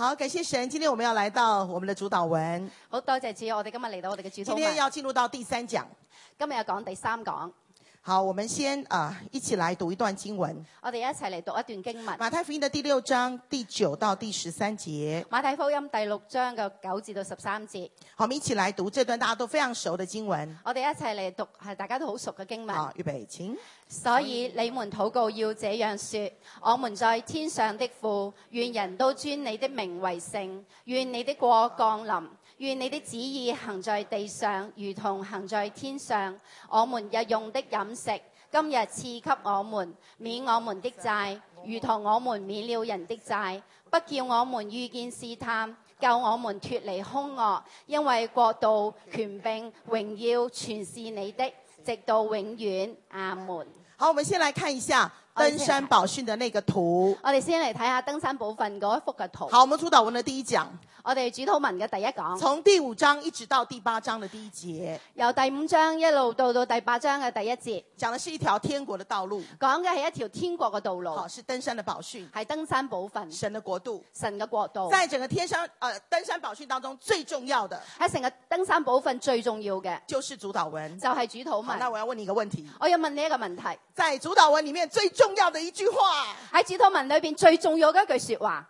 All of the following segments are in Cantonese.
好，感謝神。今天我們要來到我們的主禱文。 好多謝主，我哋今日嚟到我哋嘅主禱今天文。 要進入到第3講。 今日講第3講， 好，我們先一起來讀一段經文。 我哋一齊嚟讀一段經文。 馬太福音的第6章第9到第13節。 馬太福音第6章嘅9至到13節。 好，我們一起來讀這段大家都非常熟的經文。 我哋一齊嚟讀係大家都好熟嘅經文。 好，預備，請。 所以你們禱告要這樣說：我們在天上的父，願人都尊你的名為聖，願你的國降臨，願你的旨意行在地上，如同行在天上。我們日用的飲食，今日賜給我們，免我們的債，如同我們免了人的債，不叫我們遇見試探，救我們脫離兇惡，因為國度、權柄、榮耀全是你的，直到永遠。阿門。 好，我們先來看一下登山寶訓的那個圖。 我哋先嚟睇下登山寶訓嗰一幅嘅圖。 好，我們主禱文的第一講。 我哋主禱文嘅第一講， 從第5章一直到第8章的第1節， 由第5章一路到第8章嘅第1節， 講的是一條天國的道路。 講嘅係一條天國嘅道路。 好，是登山的寶訓， 係登山寶訓， 神的國度， 神嘅國度。 在整個登山寶訓當中最重要的， 喺成個登山寶訓最重要嘅就是主禱文。 就係主禱好， 文。 那我要問你一個問題。 我要問你一個問題， 在主禱文裡面最重要的一句話， 喺主禱文裏邊最重要嘅一句說話，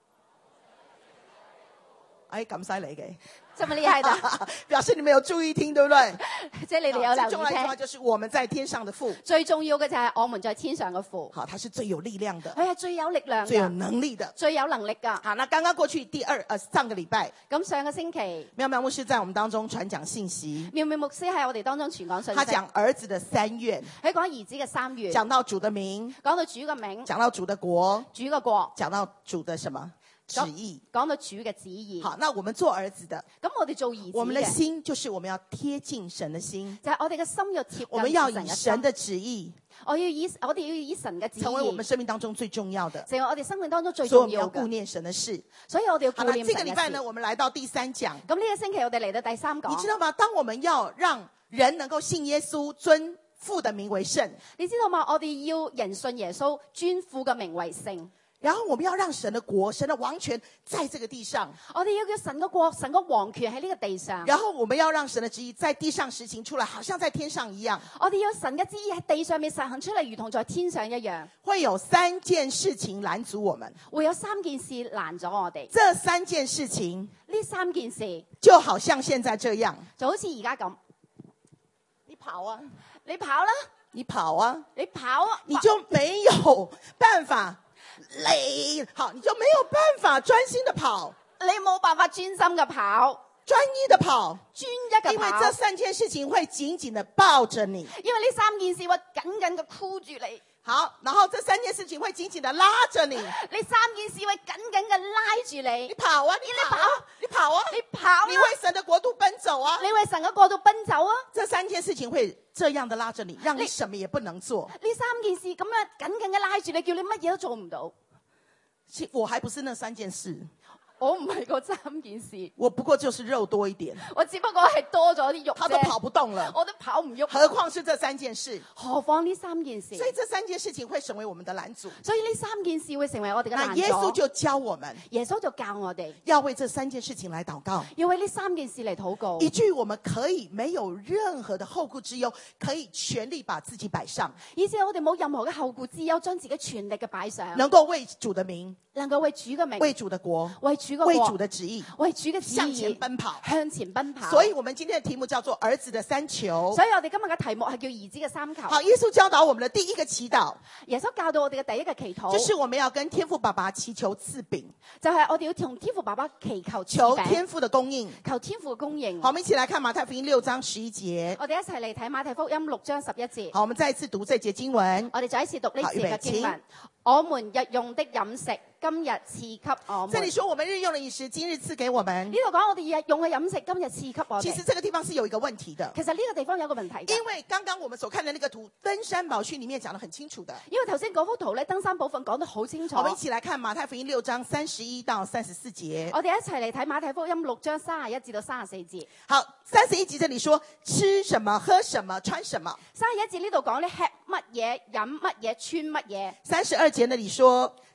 哎，咁犀利嘅， 這麼厲害的， 表示你們有注意聽，對不對？ 即係你哋有最重要的一句話留意聽。 就是我們在天上的父。 最重要嘅就係我們在天上嘅父， 好，他是最有力量的， 佢係最有力量最有嘅， 能力的。 最有能力噶。 好，那剛剛過去上個禮拜， 咁上個星期， 妙妙牧師在我們當中傳講信息， 妙妙牧師喺我哋當中傳講信息， 他講兒子的3願， 佢講兒子嘅3願， 講到主的名， 講到主嘅名， 講到主的國， 主嘅國， 講到主的什麼旨意。 講到主嘅旨意。 好，那我們做兒子的， 咁我哋做兒子我們的嘅， 心就是我們要貼近神的心， 就係我哋嘅心要貼近我們要以神嘅心。 神的旨意我哋要以神嘅旨意成為我們生命當中最重要的， 成為我哋生命當中最所以我們重要嘅。 要顧念神的事。 所以我哋要好了， 顧念這神嘅事。 個禮拜呢，我們來到第3講。 咁呢個星期我哋嚟到第3講， 你知道嗎？當我們要讓人能夠信耶穌，尊父的名為聖， 你知道嗎？我哋要人信耶穌，尊父嘅名為聖。 然後我們要讓神的國、神的王權在這個地上， 我哋要叫神嘅國、神嘅王權喺呢個地上。 然後我們要讓神的旨意在地上實行出來，好像在天上一樣。 我哋要神嘅旨意喺地上面實行出嚟，如同在天上一樣。 會有3件事情攔阻我們， 會有3件事攔咗我哋。 這3件事情呢3件事就好像現在這樣， 就好似而家咁， 你跑啊， 你跑啦， 你跑啊， 你跑啊， 你就沒有辦法好，你就沒有辦法專心的跑， 你冇辦法專心嘅跑， 專一的跑， 專一嘅因為跑。 這3件事情會緊緊的抱着你。 因為呢3件事會緊緊嘅箍住你， 好，然後這3件事情會緊緊的拉着你。 呢3件事會緊緊嘅拉住你。 你跑啊，你跑啊，你跑啊， 你跑啊， 你為神的國度奔走啊。 你為神嘅國度奔走啊！ 這3件事情會這樣的拉着你，讓你什麼也不能做。 呢3件事咁樣緊緊嘅拉住你，叫你乜嘢都做唔到。 我還不是那3件事， 我唔係嗰3件事， 我不過就是肉多一點， 我只不過係多咗啲肉他都跑啫， 不動了， 我都跑唔喐。 何況是這3件事。 何況呢3件事？ 所以這3件事情會成為我們的攔阻。 所以呢3件事會成為我哋嘅攔那耶穌阻。 就教我們耶穌就教我哋要為這3件事情來禱告， 要為呢3件事嚟禱告， 以至於我們可以沒有任何的後顧之憂，可以全力把自己擺上， 以致我哋冇任何嘅後顧之憂，將自己全力嘅擺上， 能夠為主的名、 能夠為主嘅名、 為主的國、 為主嘅為主國、 的旨意為主嘅旨向前意奔跑。 向前奔跑。 所以我們今天的題目叫做兒子的3求。 所以我哋今日嘅題目係叫兒子嘅3求。 好，耶穌教導我們的第一個祈禱， 耶穌教導我哋嘅第一個祈禱， 就是我們要跟天父爸爸祈求賜餅， 就係我哋要同天父爸爸祈求求賜餅天父的供應。 求天父嘅供應。 好，我們一起來看馬太福音6章11節。 我哋一齊嚟睇馬太福音6章11節。 好，我們再一次讀這節經文。 我哋再一次讀呢好節嘅經預備文。我們日用的飲食，今日賜給我們。 這裡說我們日用的飲食，今日賜給我們呢。度講我哋日用嘅飲食，今日賜給我哋。 其實這個地方是有一個問題的， 其實呢個地方有一個問題嘅， 因為剛剛我們所看的那個圖，登山寶訓裡面講得很清楚的。 因為頭先嗰幅圖咧，登山寶訓講得好清楚。 我們一起來看馬太福音6章31到34節。 我哋一齊嚟睇馬太福音6章31至到34節。 好，31節這裡說吃什麼、喝什麼、穿什麼。 31節呢度講咧，吃乜嘢、飲乜嘢、穿乜嘢。 32節那裡說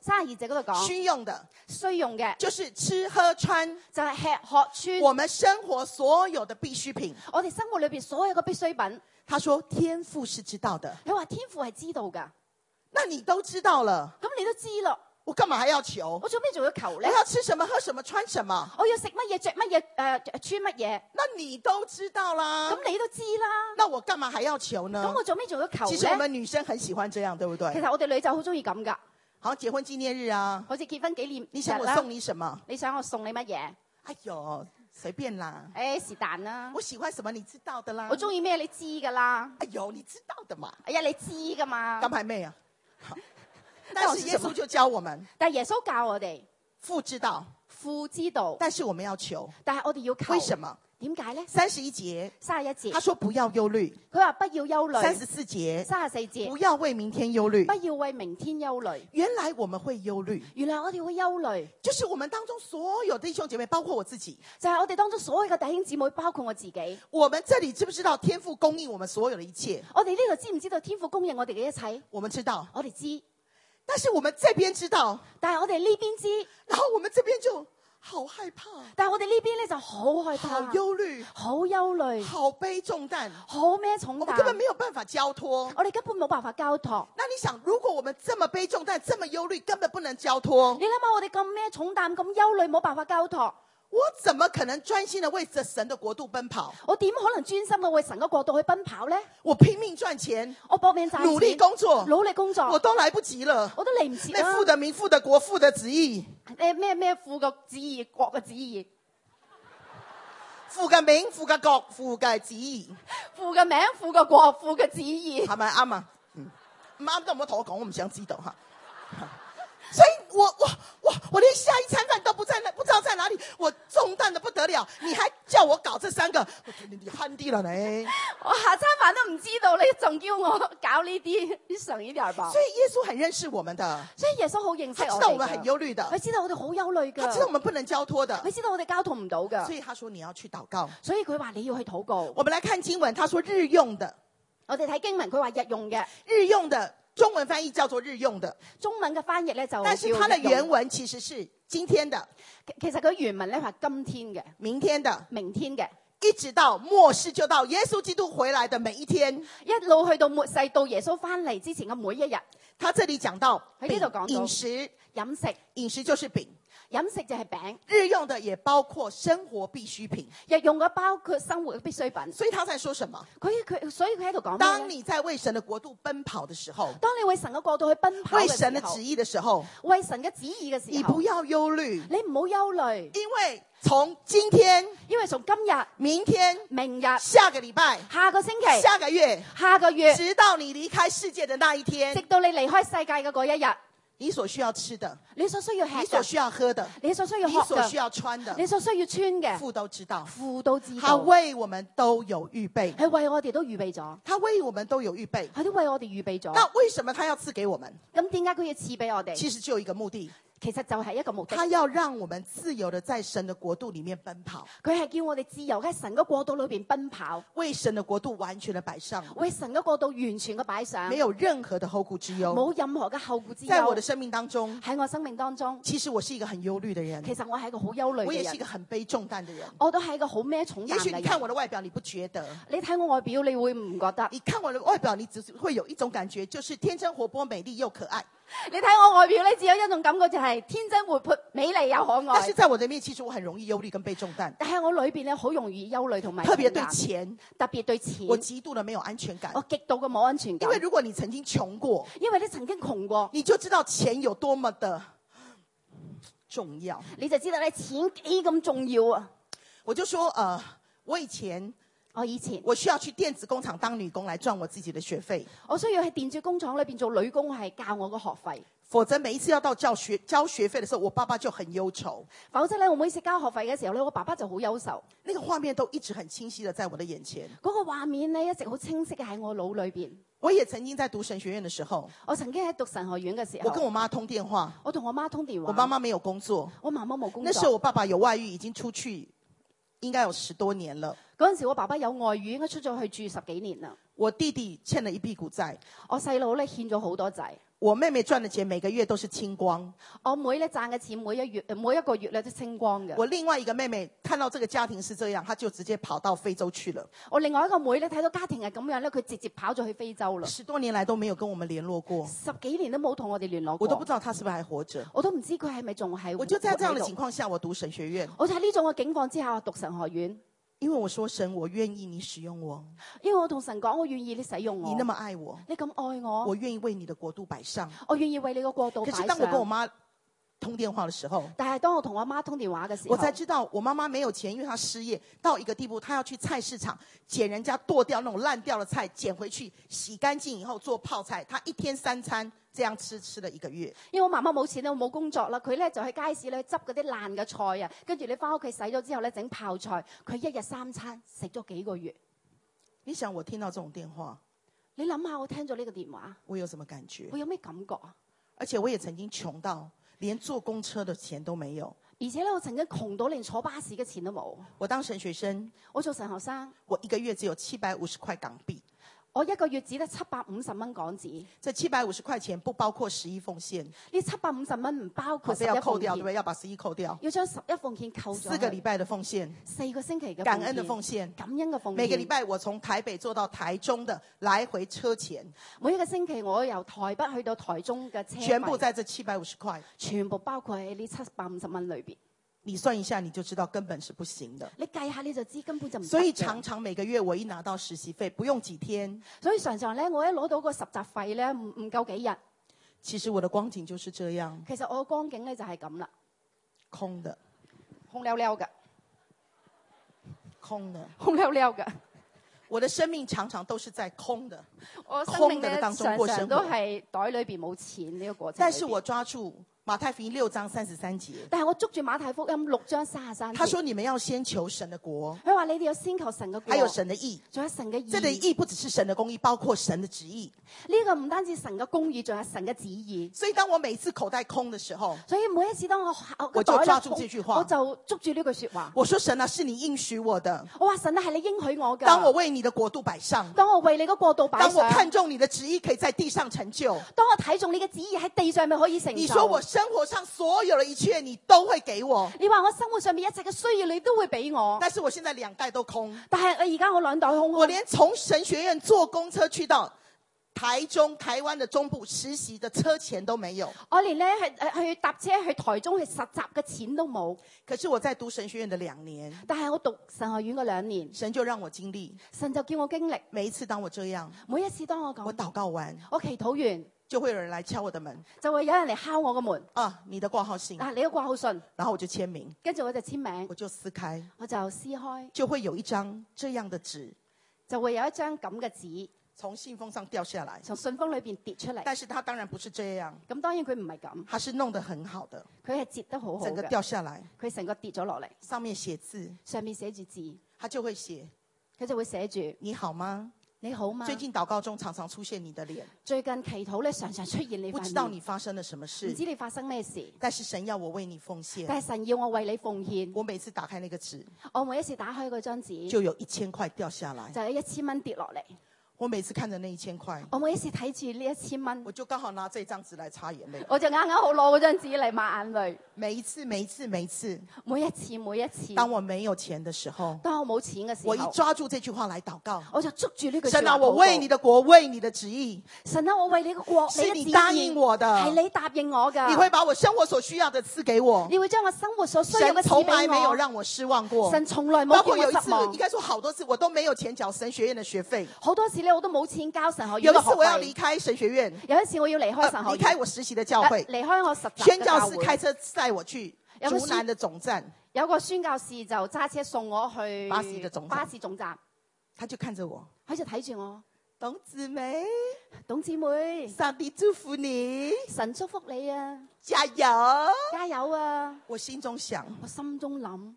32節嗰度講， 需用的需用嘅就是吃喝穿， 就係吃喝穿， 我們生活所有的必需品。 我哋生活裏邊所有嘅必需品。 他說天父是知道的， 佢話天父係知道㗎， 那你都知道了， 咁你都知咯， 我幹嘛還要求？ 我做咩仲要求我咧？ 要吃什麼喝什麼穿什麼？ 我要食乜嘢着乜嘢穿乜嘢， 那你都知道啦， 咁你都知啦， 那我幹嘛還要求咁呢？ 我做咩仲要求其實我咧？ 們女生很喜歡這樣，對不其對？ 實我哋女仔好中意咁㗎， 好，結婚紀念日啊， 好似結婚紀念你想日啦， 我送你什麼？ 你想我送你乜嘢？ 哎呦，隨便啦， 是但啦， 我喜歡什麼你知道的啦。 我中意咩你知㗎啦， 哎呦，你知道的嘛， 哎呀你知㗎嘛， 剛才妹啊。好但是耶穌就教我們， 但係耶穌教我哋， 父知道， 父知道， 但是我們要求。 但係我哋要求， 為什麼？ 點解咧 31節， ？31節， 他說不要憂慮。 佢話不要憂慮。 34節， 34節， 不要為明天憂慮。 不要為明天憂慮。 原來我們會憂慮， 原來我哋會憂慮， 就是我們當中所有弟兄姐妹，包括我自己， 就係我哋當中所有嘅弟兄姊妹，包括我自己。 我們這裡知不知道天父供應我們所有的一切？ 我哋呢度知唔知道天父供應我哋嘅一切？ 我們知道， 我哋知， 但是我們這邊知道， 但係我哋呢邊知， 然後我們這邊就好害怕， 但係我哋呢邊咧就好害怕， 好憂慮， 好憂慮， 好背重擔， 好孭重我們根本擔， 沒有辦法交托。 我哋根本冇辦法交託。 那你想，如果我們這麼背重擔，這麼憂慮，根本不能交托， 你諗下，我哋咁孭重擔，咁憂慮，冇辦法交託， 我怎麼可能專心的為着神的國度奔跑？ 我點可能專心嘅為神嘅國度去奔跑咧？ 我拼命賺錢， 我搏命賺錢， 努力工作， 努力工作， 我都來不及了。 我都嚟唔切啦。 那父的名、父的國、父的旨意， 咩父嘅旨意，國嘅旨意， 父嘅名、父嘅國、父嘅旨意， 父嘅名、父嘅國、父嘅旨意。 係咪啱啊？唔啱都唔好同我講，我唔想知道哈。所以我連下一餐飯都不知道在哪裡，我重擔的不得了，你還叫我搞這三個，我覺得你慳啲啦你。 我下餐飯都唔知道，你仲叫我搞呢啲，你省一點吧。 所以耶穌很認識我們的， 所以耶穌好認識他知我道我們很哋憂慮的， 佢知道我哋好憂慮他知道我㗎， 們不能交託的， 佢知道我哋交託唔到㗎， 所以他說你要去禱告。 所以佢話你要去禱告。 我們來看經文，他說日用的， 我哋睇經文，佢話日用嘅， 日用的中文翻譯叫做日用的， 中文嘅翻譯咧就但是它的叫日用原文其實是今天的、 其實佢原文咧話今天嘅、 明天的， 明天嘅， 一直到末世就到耶穌基督回來的每一天。 一路去到末世，到耶穌翻嚟之前嘅每一日。 他這裡講到喺呢度講到飲食， 飲食， 飲食就是餅， 飲食就係餅， 日用的也包括生活必需品。 日用嘅包括生活嘅必需品。 所以他在說什麼？ 所以佢喺度講咩當呢？ 你在為神的國度奔跑的時候， 當你為神嘅國度去奔跑為嘅時候神的旨，意的時候， 為神嘅旨意嘅時候， 你不要憂慮， 你唔好憂慮， 因為從今天、 因為從今日、 明天、 明日、 下個禮拜、 下個星期、 下個月， 下個月， 直到你離開世界的那一直天， 到你離開世界嘅嗰一日， 你所需要吃的， 你所需要吃你所嘅， 需要喝的， 你所需要你學嘅， 所需要穿的， 你所需要穿嘅， 父都知道， 父都知他道， 為我們都有預備， 係為我哋都預備咗， 他為我們都有預備。 佢都為我哋預備咗。 那為什麼他要賜給我們？ 咁點解佢要賜俾我哋？ 其實只有一個目的， 其實就係一個目的， 他要讓我們自由的在神的國度裡面奔跑， 佢係叫我哋自由喺神嘅國度裏邊奔跑， 為神的國度完全的擺上， 為神嘅國度完全嘅擺上， 沒有任何的後顧之憂。 冇任何嘅後顧之憂。 在我的生命當中， 喺我生命當中， 其實我是一個很憂慮的人， 其實我係一個好憂慮嘅我也是一個人， 很背重擔的人。 我都係一個好孭重擔也許你嘅人。 看我的外表，你不覺得？ 你睇我外表，你會唔覺得？ 你看我的外表，你只是會有一種感覺，就是天真活潑、美麗又可愛。 你睇我外表咧，只有一種感覺就係天真活潑、美麗又可愛。 但是在我的面，其實我很容易憂慮跟背重擔， 但係我裏邊咧好容易憂慮同埋特別對重擔錢， 特別對錢， 我極度的沒有安全感。 我極度嘅冇安全感。 因為如果你曾經窮過， 因為你曾經窮過， 你就知道錢有多麼的重要。 你就知道咧錢幾咁重要啊！ 我就說，我以前我需要去電子工廠當女工來賺我自己的學費， 我需要喺電子工廠裏邊做女工，係教我個學費。 否則每一次要到交學費的時候，我爸爸就很憂愁。 否則咧，我每次交學費嘅時候咧，我爸爸就好憂愁。 那個畫面都一直很清晰的在我的眼前。 嗰個畫面咧一直好清晰嘅喺我腦裏邊。 我也曾經在讀神學院的時候， 我曾經喺讀神學院嘅時候， 我跟我媽通電話， 我同我媽通電話。 我媽媽沒有工作， 我媽媽冇工作。 那時候我爸爸有外遇，已經出去應該有10多年了。 嗰陣時我爸爸有外遇，應該出咗去住10幾年啦。 我弟弟欠了一屁股債， 我細佬咧欠咗好多債。 我妹妹賺的錢每個月都是清光。 我妹咧賺嘅錢每一個月咧都清光嘅。 我另外一個妹妹看到這個家庭是這樣，她就直接跑到非洲去了。 我另外一個妹咧睇到家庭係咁樣咧，佢直接跑咗去非洲啦。 10多年來都沒有跟我們聯絡過 ，10幾年都冇同我哋聯絡過。 我都不知道她是不是還活着。 我都唔知佢係咪仲係。 我就在這樣的情況下，我讀神學院。 我就喺呢種嘅境況之下，我讀神學院。 因為我說神，我願意你使用我。 因為我同神講，我願意你使用我。 你那麼愛我， 你咁愛我， 我願意為你的國度擺上。 我願意為你個國度擺上。 可是當我跟我媽通電話的時候， 但係當我同我媽通電話嘅時候， 我才知道我媽媽沒有錢，因為她失業到一個地步，她要去菜市場撿人家剁掉那種爛掉的菜，撿回去洗乾淨以後做泡菜。她一天3餐這樣吃了1個月。 因為我媽媽冇錢啦，我冇工作啦，佢咧就去街市咧執嗰啲爛嘅菜啊，跟住你翻屋企洗咗之後咧整泡菜，佢一日3餐食咗幾個月。 你想我聽到這種電話， 你諗下我聽咗呢個電話， 我有什麼感覺？ 我有咩感覺啊？ 而且我也曾經窮到連坐公車的錢都沒有。 而且咧，我曾經窮到連坐巴士嘅錢都冇。 我當神學生， 我做神學生， 我1個月只有750塊港幣。 我一個月只得750蚊港紙。 這750塊錢不包括11奉獻。 呢750蚊唔包括 11 要扣掉，對不對？要把11扣掉。 要將11奉獻扣咗。4 個禮拜的奉獻。 4個星期嘅感恩的奉獻。 感恩嘅奉獻。 每個禮拜我從台北坐到台中的來回車錢。 每一個星期我由台北去到台中嘅車費。 全部在這750塊。 全部包括喺呢750蚊裏邊。 你算一下，你就知道根本是不行的。 你計下你就知根本就唔得。 所以常常每個月我一拿到實習費，不用幾天。 所以常常咧，我一攞到個實習費咧，唔夠幾日。 其實我的光景就是這樣。 其實我嘅光景咧就係咁啦， 空的， 空溜溜嘅， 空的， 空溜溜嘅。 我的生命常常都是在空的， 我生命空的當中過生活， 常常都係袋裏邊冇錢呢個過程。 但是我抓住馬太福音6章33節， 但係我捉住馬太福音6章33節， 他說你們要先求神的國， 佢話你哋要先求神嘅國， 還有神的義， 仲有神嘅義。 這裏義不只是神的公義，包括神的旨意。 呢個唔單止神嘅公義，仲有神嘅旨意。 所以當我每次口袋空的時候， 所以每一次當我就抓住這句話， 我就捉住呢句說話。 我說神啊，是你應許我的。 我話神啊，係你應許我噶。 當我為你的國度擺上， 當我為你嘅國度擺上， 當我看中你的旨意可以在地上成就， 當我睇中你嘅旨意喺地上面可以成就。 你說我生活上所有的一切你都會給我， 你話我生活上面一切嘅需要你都會俾我。 但是我現在2袋都空， 但係而家我2袋空空。 我連從神學院坐公車去到台灣的中部實習的車錢都沒有。 我連咧去搭車去台中去實習嘅錢都冇。 可是我在讀神學院的2年， 但係我讀神學院嘅2年， 神就讓我經歷， 神就叫我經歷。 每一次當我這樣， 每一次當我講， 我禱告完， 我祈禱完， 就會有人來敲我的門， 就會有人嚟敲我個門。 啊，你的掛號信， 你嘅掛號信， 然後我就簽名， 跟住我就簽名， 我就撕開， 我就撕開， 就會有一張這樣的紙， 就會有一張咁嘅紙從信封上掉下來， 從信封裏邊跌出嚟。 但是它當然不是這樣， 咁當然佢唔係咁， 它是弄得很好的， 佢係折得好好整個嘅， 掉下來， 佢成個跌咗落嚟， 上面寫字， 上面寫住字， 它就會寫佢就會寫住你好嗎？ 你好嗎？ 最近禱告中常常出現你的臉， 最近祈禱咧常常出現你塊面， 不知道你發生了什麼事， 唔知你發生咩事， 但是神要我為你奉獻， 但係神要我為你奉獻。 我每次打開那個紙， 我每一次打開嗰張紙， 就有1000塊掉下來， 就有1000蚊跌落嚟。 我每次看着那1000塊， 我每一次睇住呢1000蚊， 我就剛好拿這張紙來擦眼淚， 我就啱啱好攞嗰張紙嚟抹眼淚。 每一次，每一次，每一次， 每一次，每一次， 當我沒有錢的時候， 當我冇錢嘅時候， 我一抓住這句話來禱告， 我就捉住呢句。 神啊，我為你的國，為你的旨意。 神啊，我為你個國， 是你答應我的， 係你答應我噶。 你會把我生活所需要的賜給我， 你會將我生活所需要嘅賜俾我。 神從來沒有讓我失望過， 神從來冇包括有一次， 叫我失望。 應該說好多次，我都沒有錢繳神學院的學費。 好多次咧，我都冇錢交神學院有一嘅學費。 次我要離開神學院， 有一次我要離開神學院， 離開我實習的教會， 離開我實習嘅宣教教會。 士開車載我去竹南的總站， 有個宣教士就揸車送我去巴士的總站， 他就看着我， 佢就睇住我。 董姊妹， 董姊妹， 上帝祝福你， 神祝福你啊！ 加油， 加油啊！ 我心中想， 我心中諗，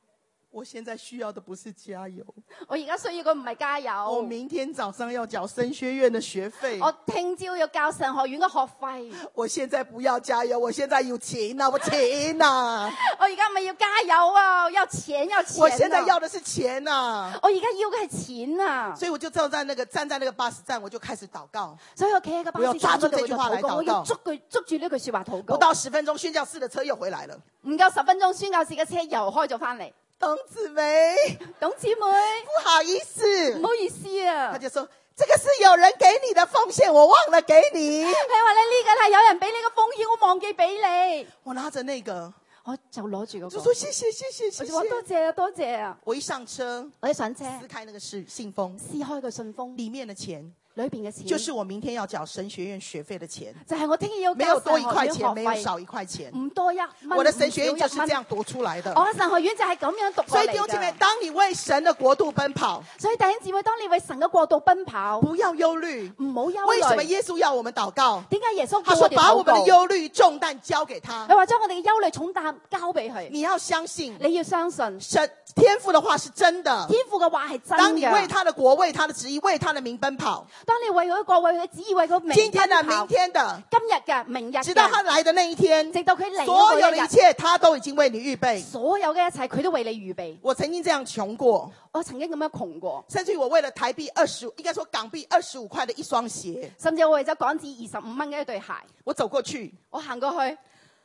我現在需要的不是加油， 我而家需要嘅唔係加我油， 明天早上要繳神學院的學費。 我聽朝要交神學院嘅學費。 我現在不要加油，我現在有錢啊，我錢啊， 我而家咪要加油啊，要錢要錢啊。 我現在要的是錢啊。 我而家要嘅係錢啊。 所以我就站在那個巴士站，我就開始禱告。 所以我企喺個巴士站嗰度就禱告，我要捉住呢句說話禱告。 不到10分鐘，宣教士的車又回來了。 唔夠10分鐘，宣教士嘅車又開咗翻嚟。 董姊妹， 董姊妹， 不好意思， 唔好意思啊。 他就說：這個是有人給你的奉獻，我忘了給你。 佢話你呢個係有人俾你嘅奉獻，我忘記俾你。 我拿着那個， 我就攞住嗰個， 就說謝謝謝謝謝我就話多謝。 謝啊多謝啊。 我一上車， 我一上車， 撕開那個信封， 撕開個信封， 裡面的錢裏邊嘅錢就是我明天要繳神學院學費的錢， 就係我聽日要沒有多一交塊錢， 神學院學費， 沒有少一塊錢。 唔多1蚊。 我的神學院就是這唔少1蚊。 樣讀出來的。 我嘅神學院就係咁樣讀過所以嚟弟兄姐妹， 㗎。 當你為神的國度奔跑， 所以弟兄姊妹，當你為神嘅國度奔跑， 不要憂慮。 唔好憂為什麼慮。 耶穌要我們禱告？ 點解耶穌他說： 叫我哋把我們的禱告？ 憂慮重擔交給他。 佢話將我哋嘅憂慮重擔交俾佢。 你要相信你要相信神天父的話是真的。 天父嘅話係真當你為嘅。 他的國、為他的旨意、為他的名奔跑， 當你為佢國、為佢旨意、為佢名今天的、 奔跑明天的， 今日嘅、明日直到他嘅， 來的那一天， 直到佢嚟所有嗰一日， 的一切他都已經為你預備。 所有嘅一切佢都為你預備。 我曾經這樣窮過， 我曾經咁樣窮過， 甚至於我為了台幣25，應該說港幣25塊的一雙鞋， 甚至我為咗港紙25蚊嘅一對鞋， 我走過去， 我行過去，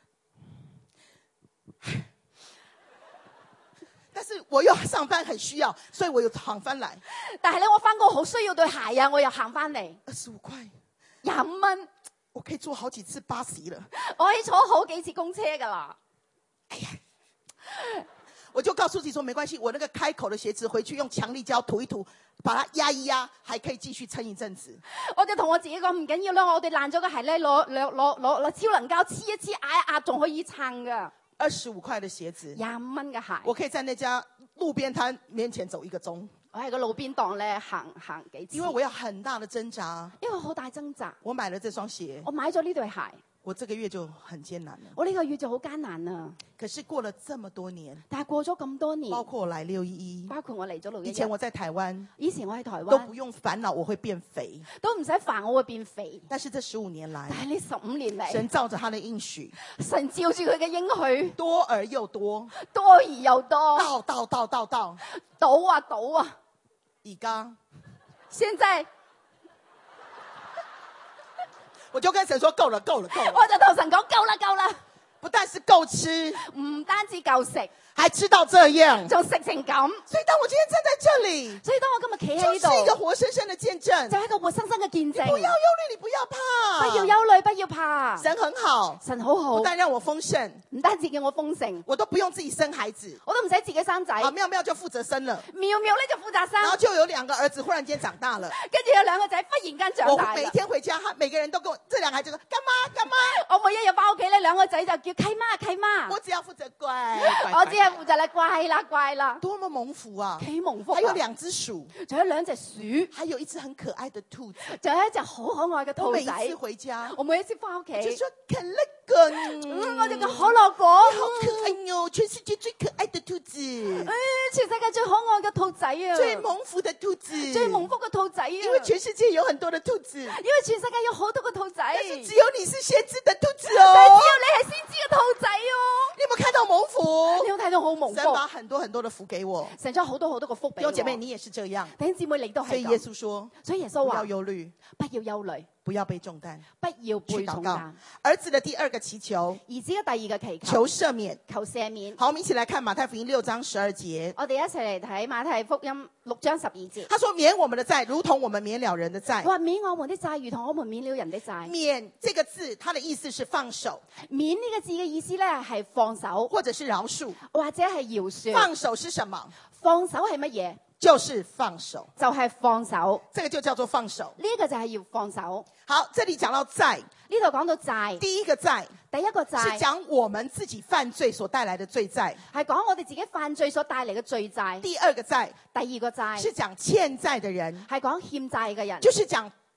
但是我又上班很需要，所以我又行翻來但係咧我翻工好需要對鞋啊，我又行翻嚟 25塊， 25蚊， 我可以坐好幾次巴士了。 我可以坐好幾次公車噶啦。 我就告訴自己說，沒關係，我那個開口的鞋子回去用強力膠塗一塗，把它壓一壓，還可以繼續撐一陣子。 我就同我自己講唔緊要啦，我哋爛咗個鞋咧，攞超能膠黐一黐壓一壓，仲可以撐噶。 25塊的鞋子， 25蚊嘅鞋， 我可以在那家路邊攤面前走1個鐘， 我喺個路邊檔咧行幾次， 因為我有很大的掙扎。 因為好大掙扎。 我買了這雙鞋， 我買咗呢對鞋， 我這個月就很艱難了。 我呢個月就好艱難啊。 可是過了這麼多年， 但係過咗咁多年， 包括我來611， 包括我嚟咗611， 以前我在台灣以前我喺台灣都不用煩惱我會變肥， 都唔使煩我會變肥。 但是這15年來但，係呢15年嚟， 神照着他的應許， 神照住佢嘅應許， 多而又多， 多而又多， 到， 倒啊倒啊！ 而家現在我就跟神說夠了，夠了，夠了， 我就同神講夠啦夠啦， 不但是夠吃， 唔單止夠食， 還吃到這樣。 仲食成咁。 所以當我今天站在這裡， 所以當我今日企喺呢就是一個度， 活生生的見證。 就係一個活生生嘅見證。 不要憂慮，你不要怕， 不要憂慮，不要怕。 神很好， 神好好， 不但讓我豐盛， 唔單止叫我豐盛， 我都不用自己生孩子， 我都唔使自己生仔。 好，妙妙就負責生了， 妙妙咧就負責然後生， 就有2個兒子忽然間長大了。 跟住有2個仔忽然間長我每一大啦。 天回家，每個人都跟我，這2個孩子說幹媽幹媽， 我每一日翻屋企咧，2個仔就叫契媽契媽， 我只要負責乖， 我只係負責咧乖啦乖啦， 多麼蒙福啊！ 幾蒙福啊！ 還有2隻鼠， 仲有2隻鼠， 還有一隻很可愛的兔子。 仲有一隻好可愛嘅我兔仔每一次。回家， 我每一次翻屋企， 就說啃那個， 我哋嘅可樂果， 好可愛喲，全世界最可愛的兔子， 全世界最可愛嘅兔仔啊！ 最蒙福的兔子， 最蒙福嘅兔仔啊！ 因為全世界有很多的兔子， 因為全世界有好多個兔仔， 但是只有你是先知的兔子但係哦。 只有你係先知嘅兔仔哦。 你有沒有看到蒙福？ 你有睇到好蒙福， 神把很多很多的福給我。 成咗好多好多個福俾我。 弟兄姐妹，你也是這樣。 弟兄姊妹，你都所以耶係咁。 穌說， 所以耶穌不要話： 憂慮， 不要憂慮， 不要背重擔， 不要去禱告背重擔。。 兒子的第2個祈求， 兒子嘅第2個祈求， 求赦免。 求赦免。 好，我們一起來看馬太福音6章12節。 我哋一齊嚟睇馬太福音6章12節。 他說：免我們的債，如同我們免了人的債。 話免我們的債，如同我們免了人的債。 免這個字，它的意思是放手， 免呢個字嘅意思咧係放手， 或者是饒恕。 或者係饒恕。 放手是什麼？ 放手係乜嘢？ 就是放手， 就係放手。 這個就叫做放手。 呢個就係要放手。 好，這裡講到債， 呢度講到債， 第一個債第一個是債講我們自己犯罪所帶來的罪債， 係講我哋自己犯罪所帶嚟嘅罪債。 第2個債第2個債是講欠債的人， 係講欠債嘅人， 就是講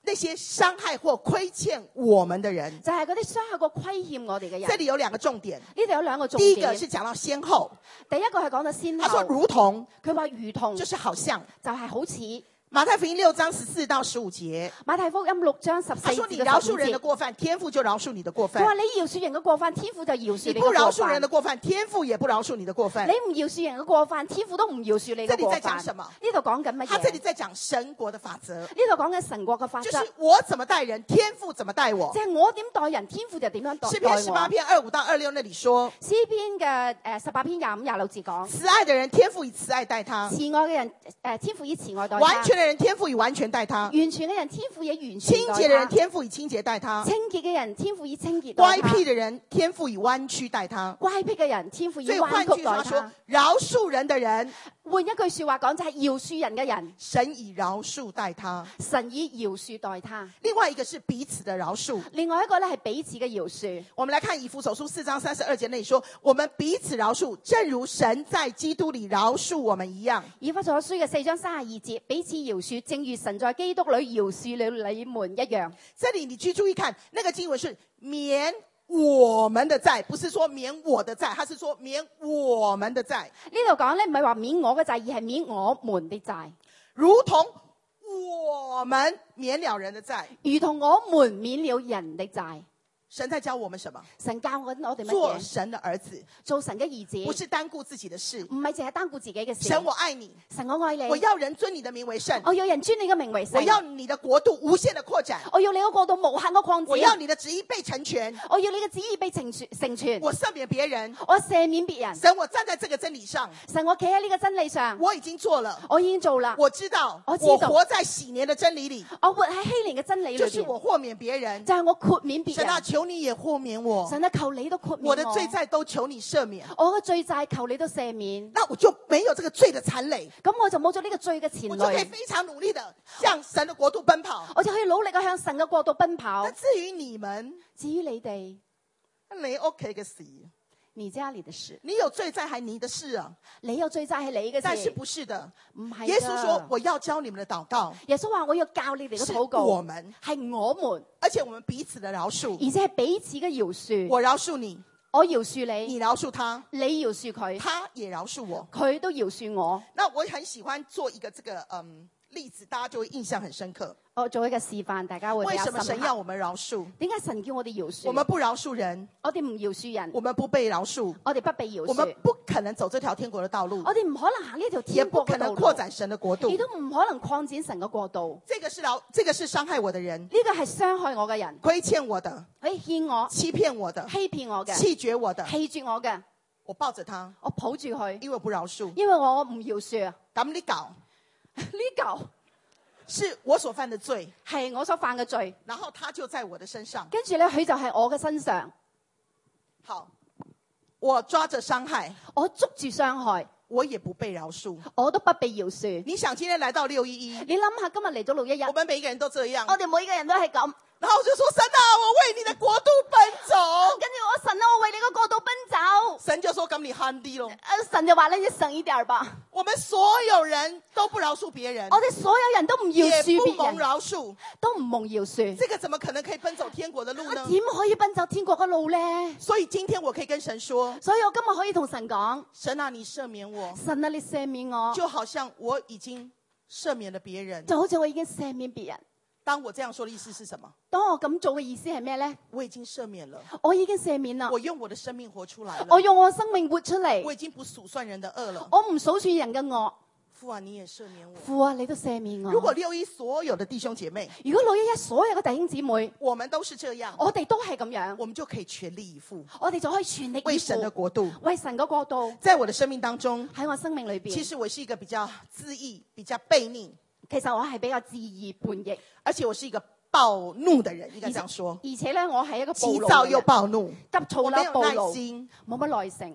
那些傷害或虧欠我們的人。 就係嗰啲傷害過虧欠我哋嘅人。 這裡有兩個重點， 呢度有兩個重第一點。 個是講到先後， 第一個係講到先他說後， 如同， 佢話如同就是好像。 就係好似馬太福音6章14到15節， 馬太福音6章14 他說至15 你饒恕人的節。 過犯，天父就饒恕你的過佢犯。 話你饒恕人嘅過犯，天父就饒恕你不饒你嘅過犯恕人的。過犯，天父也不饒恕你的過犯。 你唔饒恕人嘅過犯，天父都唔饒恕你嘅過這裡在講犯。 什麼？ 呢度講緊乜他這嘢？ 裡在講神國的法則， 呢度講緊神國嘅法則， 就是我怎麼待人，天父怎麼待我即。係我點待人，天父就點樣待詩篇18 我。 篇25到26那裡說， 詩篇嘅18篇25、26節講， 慈愛的人，天父以慈愛待他； 慈愛嘅人天父以慈愛待他； 完全的人，天父以完全待他； 完全嘅人，天父以完全清待潔的人， 他； 天父以清潔待他； 清潔嘅人，天父以清潔乖待他； 僻的人，天父以彎曲待他。 乖僻嘅人，天父以所以換彎曲待句話說他。， 饒恕人的人， 換一句說話講，就係饒恕人嘅人， 神以饒恕待他。 神以饒恕待他。 另外一個是彼此的饒恕。 另外一個咧係彼此嘅饒恕。 我們來看以弗所書4章32節那裡說，我們彼此饒恕，正如神在基督裡饒恕我們一樣。 以弗所書嘅4章32節，彼此饒恕，正如神在基督裡饒恕了你們一樣。 這裡你去注意看，那個經文是免我們的債，不是說免我的債，他是說免我們的債。 呢度講咧唔係話免我嘅債，而係免我們的債， 如同我們免了人的債。 如同我們免了人的債。 神在教我們什麼？ 神教我哋乜嘢？ 做神的兒子， 做神嘅兒子， 不是單顧自己的事。 唔係淨係單顧自己嘅事。 神我愛你， 神我愛你， 我要人尊你的名為聖， 我要人尊你嘅名為聖， 我要你的國度無限的擴展， 我要你嘅國度無限嘅擴展， 我要你的旨意被成全， 我要你嘅旨意被成全， 我赦免別人， 我赦免別人。 神我站在這個真理上， 神我企喺呢個真理上， 我已經做了， 我已經做啦， 我知道， 我知道我活在禧年的真理裡， 我活喺禧年嘅真理裏邊， 就是我豁免別人。 就係我豁免別神啊， 人。 求你也豁免我， 神啊，求你都豁免我的罪債都求你赦免， 我嘅罪債求你都赦免， 那我就沒有這個罪的殘累， 咁我就冇咗呢個罪嘅前我就可以累， 非常努力的向神的國度奔跑。 我就可以努力嘅向神嘅國度奔跑那。至於你們， 至於你哋， 你 OK 嘅事， 你家裏的事， 你有罪債還你的事啊？ 你有罪債係你嘅但是事， 不是的？ 唔係耶穌說㗎我要教你們的禱告， 耶穌話我要教你哋嘅是禱告， 我們， 係我們， 而且我們彼此的饒恕。 而且係彼此嘅饒恕。 我饒恕你， 我饒恕你， 你饒恕他， 你饒恕佢， 他也饒恕我。 佢都饒恕我。 那我很喜歡做一個這個例子，大家就會印象很深刻。 我做一個示範，大家會比為較深刻。 什麼神要我們饒恕？ 點解神叫我哋饒恕？ 我們不饒恕人， 我哋唔饒恕人， 我們不被饒恕， 我哋不被饒我們恕， 不可能走這條天國的道路， 我哋唔可能行呢條也天不可能國嘅道路， 擴展神的國度亦。都唔可能擴展神嘅國度。 這個是傷害我的人， 呢個係傷害我嘅人， 虧欠我的， 可以欠我、 欺騙我的， 欺騙我嘅、 棄絕我的， 棄絕我嘅， 我抱着他， 我抱住佢， 因為我不饒恕。 因為我唔饒恕啊！ 咁你搞呢嚿是我所犯的罪， 係我所犯嘅罪， 然後他就在我的身上。 跟住咧佢就喺我嘅身上， 好，我抓着傷害， 我捉住傷害， 我也不被饒恕。 我都不被饒恕。 你想今天來到611， 你諗下今日嚟到611， 我們每一個人都這樣， 我哋每個人都係咁。 然後我就說神啊，我為你的國度奔走。 跟住我神啊，我為你個國度奔走。 神就說咁你慳啲咯。 神就話你省一點吧。 我們所有人都不饒恕別人， 我哋所有人都唔饒也恕不蒙別人， 饒恕， 都唔蒙饒恕。 這個怎麼可能可以奔走天國的路呢？ 點可以奔走天國嘅路呢？ 所以今天我可以跟神說， 所以我今日可以同神講， 神啊，你赦免我， 神啊，你赦免我， 就好像我已經赦免了別人。 就好似我已經赦免別人。 當我這樣說的意思是什麼？ 當我咁做嘅意思係咩呢？ 我已經赦免了， 我已經赦免啦， 我用我的生命活出來了， 我用我生命活出嚟， 我已經不數算人的惡了。 我唔數算人嘅惡。 父啊，你也赦免我。 父啊，你都赦免我。 如果611所有的弟兄姐妹， 如果611所有嘅弟兄姊妹， 我們都是這樣， 我哋都係咁樣， 我們就可以全力以赴， 我哋就可以全力以為神的赴， 國度。 為神嘅國度。 在我的生命當中， 喺我生命裏邊， 其實我是一個比較恣意、比較悖逆， 其實我係比較自義叛逆， 而且我是一個暴怒的人，應該這樣說。 而且咧我係一個暴急躁又怒嘅人， 暴怒， 急躁啦， 我沒有耐暴怒， 心。 冇乜耐性。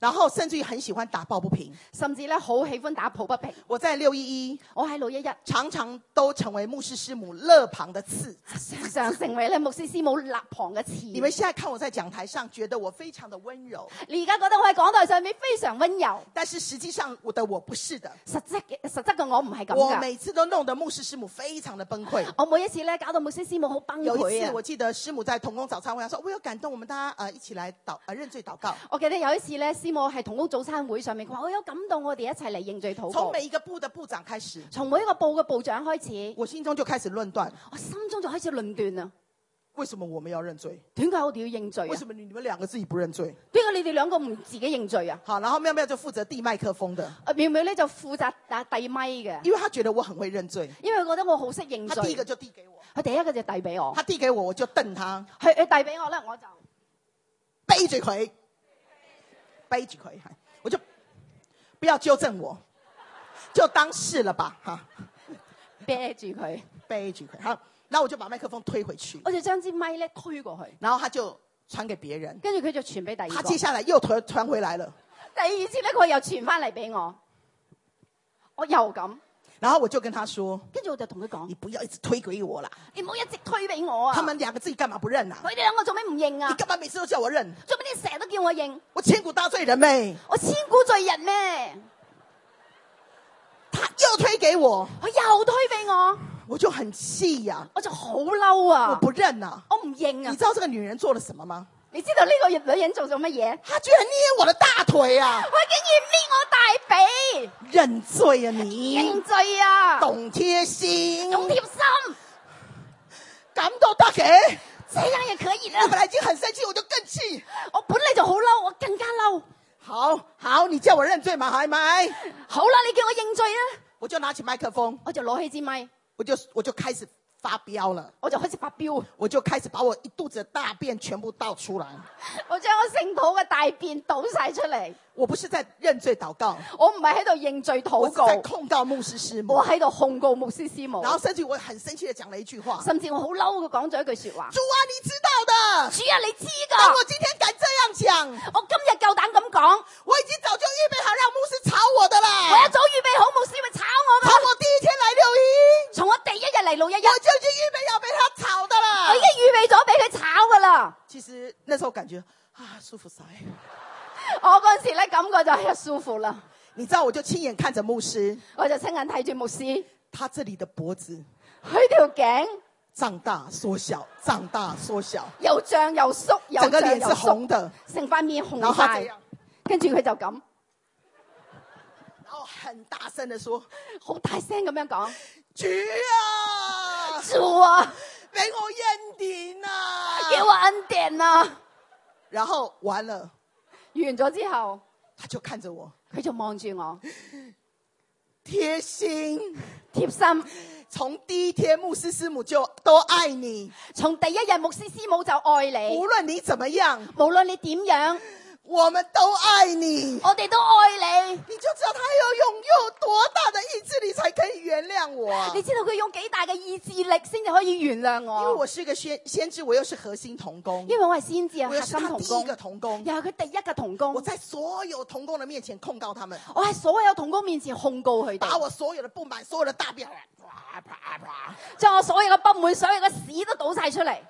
然後甚至於很喜歡打抱不平。 甚至咧好喜歡打抱不平。 我在611 我喺611 常常都成為牧師師母肋旁的刺。 常常成為咧牧師師母肋旁嘅刺。 你們現在看我在講台上，覺得我非常的溫柔。 你而家覺得我喺講台上面非常溫柔， 但是實際上我不是的。 實質嘅我唔係咁我噶。 每次都弄得牧師師母非常的崩潰。 我每一次咧搞到牧師師母好崩有一潰啊！ 次我記得師母在同工早餐會上說，我有感動，我們大家一起來認罪禱告。 我記得有一次咧，師母係同工早餐會上面，佢話我有感動，我哋一齊嚟認罪禱告。 從每一個部的部長開始， 從每一個部嘅部長開始， 我心中就開始論斷， 我心中就開始論斷啦。 為什麼我們要認罪？ 點解我哋要認罪啊？ 為什麼你們兩個自己不認罪？ 點解你哋兩個唔自己認罪啊？ 好，然後妙妙就負責遞麥克風的， 妙妙咧就負責遞咪嘅， 因為他覺得我很會認罪， 因為佢覺得我好識認罪。 他第一個就遞給我， 佢第一個就遞俾我， 他遞給我，我就瞪他， 佢遞俾我咧，我就背住佢，背住佢，我就不要糾正我，就當是了吧，哈， 啤住佢， 背住佢，好，然後我就把麥克風推回去， 我就將支咪咧推過去， 然後他就傳給別人， 跟住佢就傳俾第二個。 他接下來又傳回來了， 第二次咧，佢又傳翻嚟俾我，我又咁， 然後我就跟他說， 跟住我就同佢講你：不要一直推給我啦， 你唔好一直推俾我啊！ 他們兩個自己幹嘛不認啊？ 佢哋兩個做咩唔認啊你？幹嘛每次都叫我認？ 做咩你成日都叫我認？ 我千古大罪人咩？ 我千古罪人咩？ 他又推給我， 佢又推俾我， 我就很氣呀、 我就好嬲啊！ 我不認啊！ 我唔認啊！ 你知道這個女人做了什麼嗎？ 你知道呢個女人做咗乜嘢？ 她居然捏我的大腿啊！ 佢竟然搣我大髀， 認罪啊你！ 認罪啊！ 懂貼心， 懂貼心， 咁都得嘅。 這樣也可以我本啦！ 來已經很生氣，我就更氣。 我本來就好嬲，我更加嬲。 好，你叫我認罪嘛，係咪？ 好啦，你叫我認罪啊！ 我就拿起麥克風， 我就攞起支咪， 我就開始發飆了， 我就開始發飆， 我就開始把我一肚子的大便全部倒出來。 我將我聖土嘅大便倒晒出嚟。 我不是在認罪禱告， 我唔係喺度認罪禱我是在告， 控告牧師師母我。喺度控告牧師師母然。後甚至我很生氣的講了一句話： 甚至我好嬲佢講咗一句說話。 主啊，你知道的。 主啊，你知當噶？ 我今天敢這樣講， 我今日夠膽咁講， 我已經早就預備好讓牧師炒我的我啦。 一早預備好牧師會炒我從噶。 我第一天來611， 從我第一日嚟611， 我就已經預備要被他炒的啦我已。經預備咗俾佢炒噶啦。 其實那時候感覺舒服晒。 我嗰陣時咧感覺就係舒服啦， 你知道，我就親眼看着牧師， 我就親眼睇住牧師， 他這裡的脖子佢條頸脹大縮小，脹大縮小， 又脹又縮，又整個臉是脹又縮， 紅的， 成塊面紅然後他這晒樣， 跟住佢就咁， 然後很大聲的說： 好大聲咁樣講： 主啊， 主啊， 俾我恩典啊！ 給我恩典啊！ 然後完了， 完咗之後， 他就看着我， 佢就望住我， 貼心。 貼心。 從第一天牧師師母就都愛你， 從第一日牧師師母就愛你， 無論你怎麼樣， 無論你點樣， 我們都愛你。 我哋都愛你。 你就知道他要擁有多大的意志力才可以原諒我。 你知道佢用幾大嘅意志力先至可以原諒因為我？ 我是一個先知，我又是核心同工， 因為我係先知啊，核我又是他心同工第一個，同工。 又係佢第一個同我工。 在所有同工的面前控告他們， 我喺所有同工面前控告佢哋， 把我所有的不滿、所有的大便，啪啪啪， 將我所有嘅不滿、所有嘅屎都倒晒出嚟。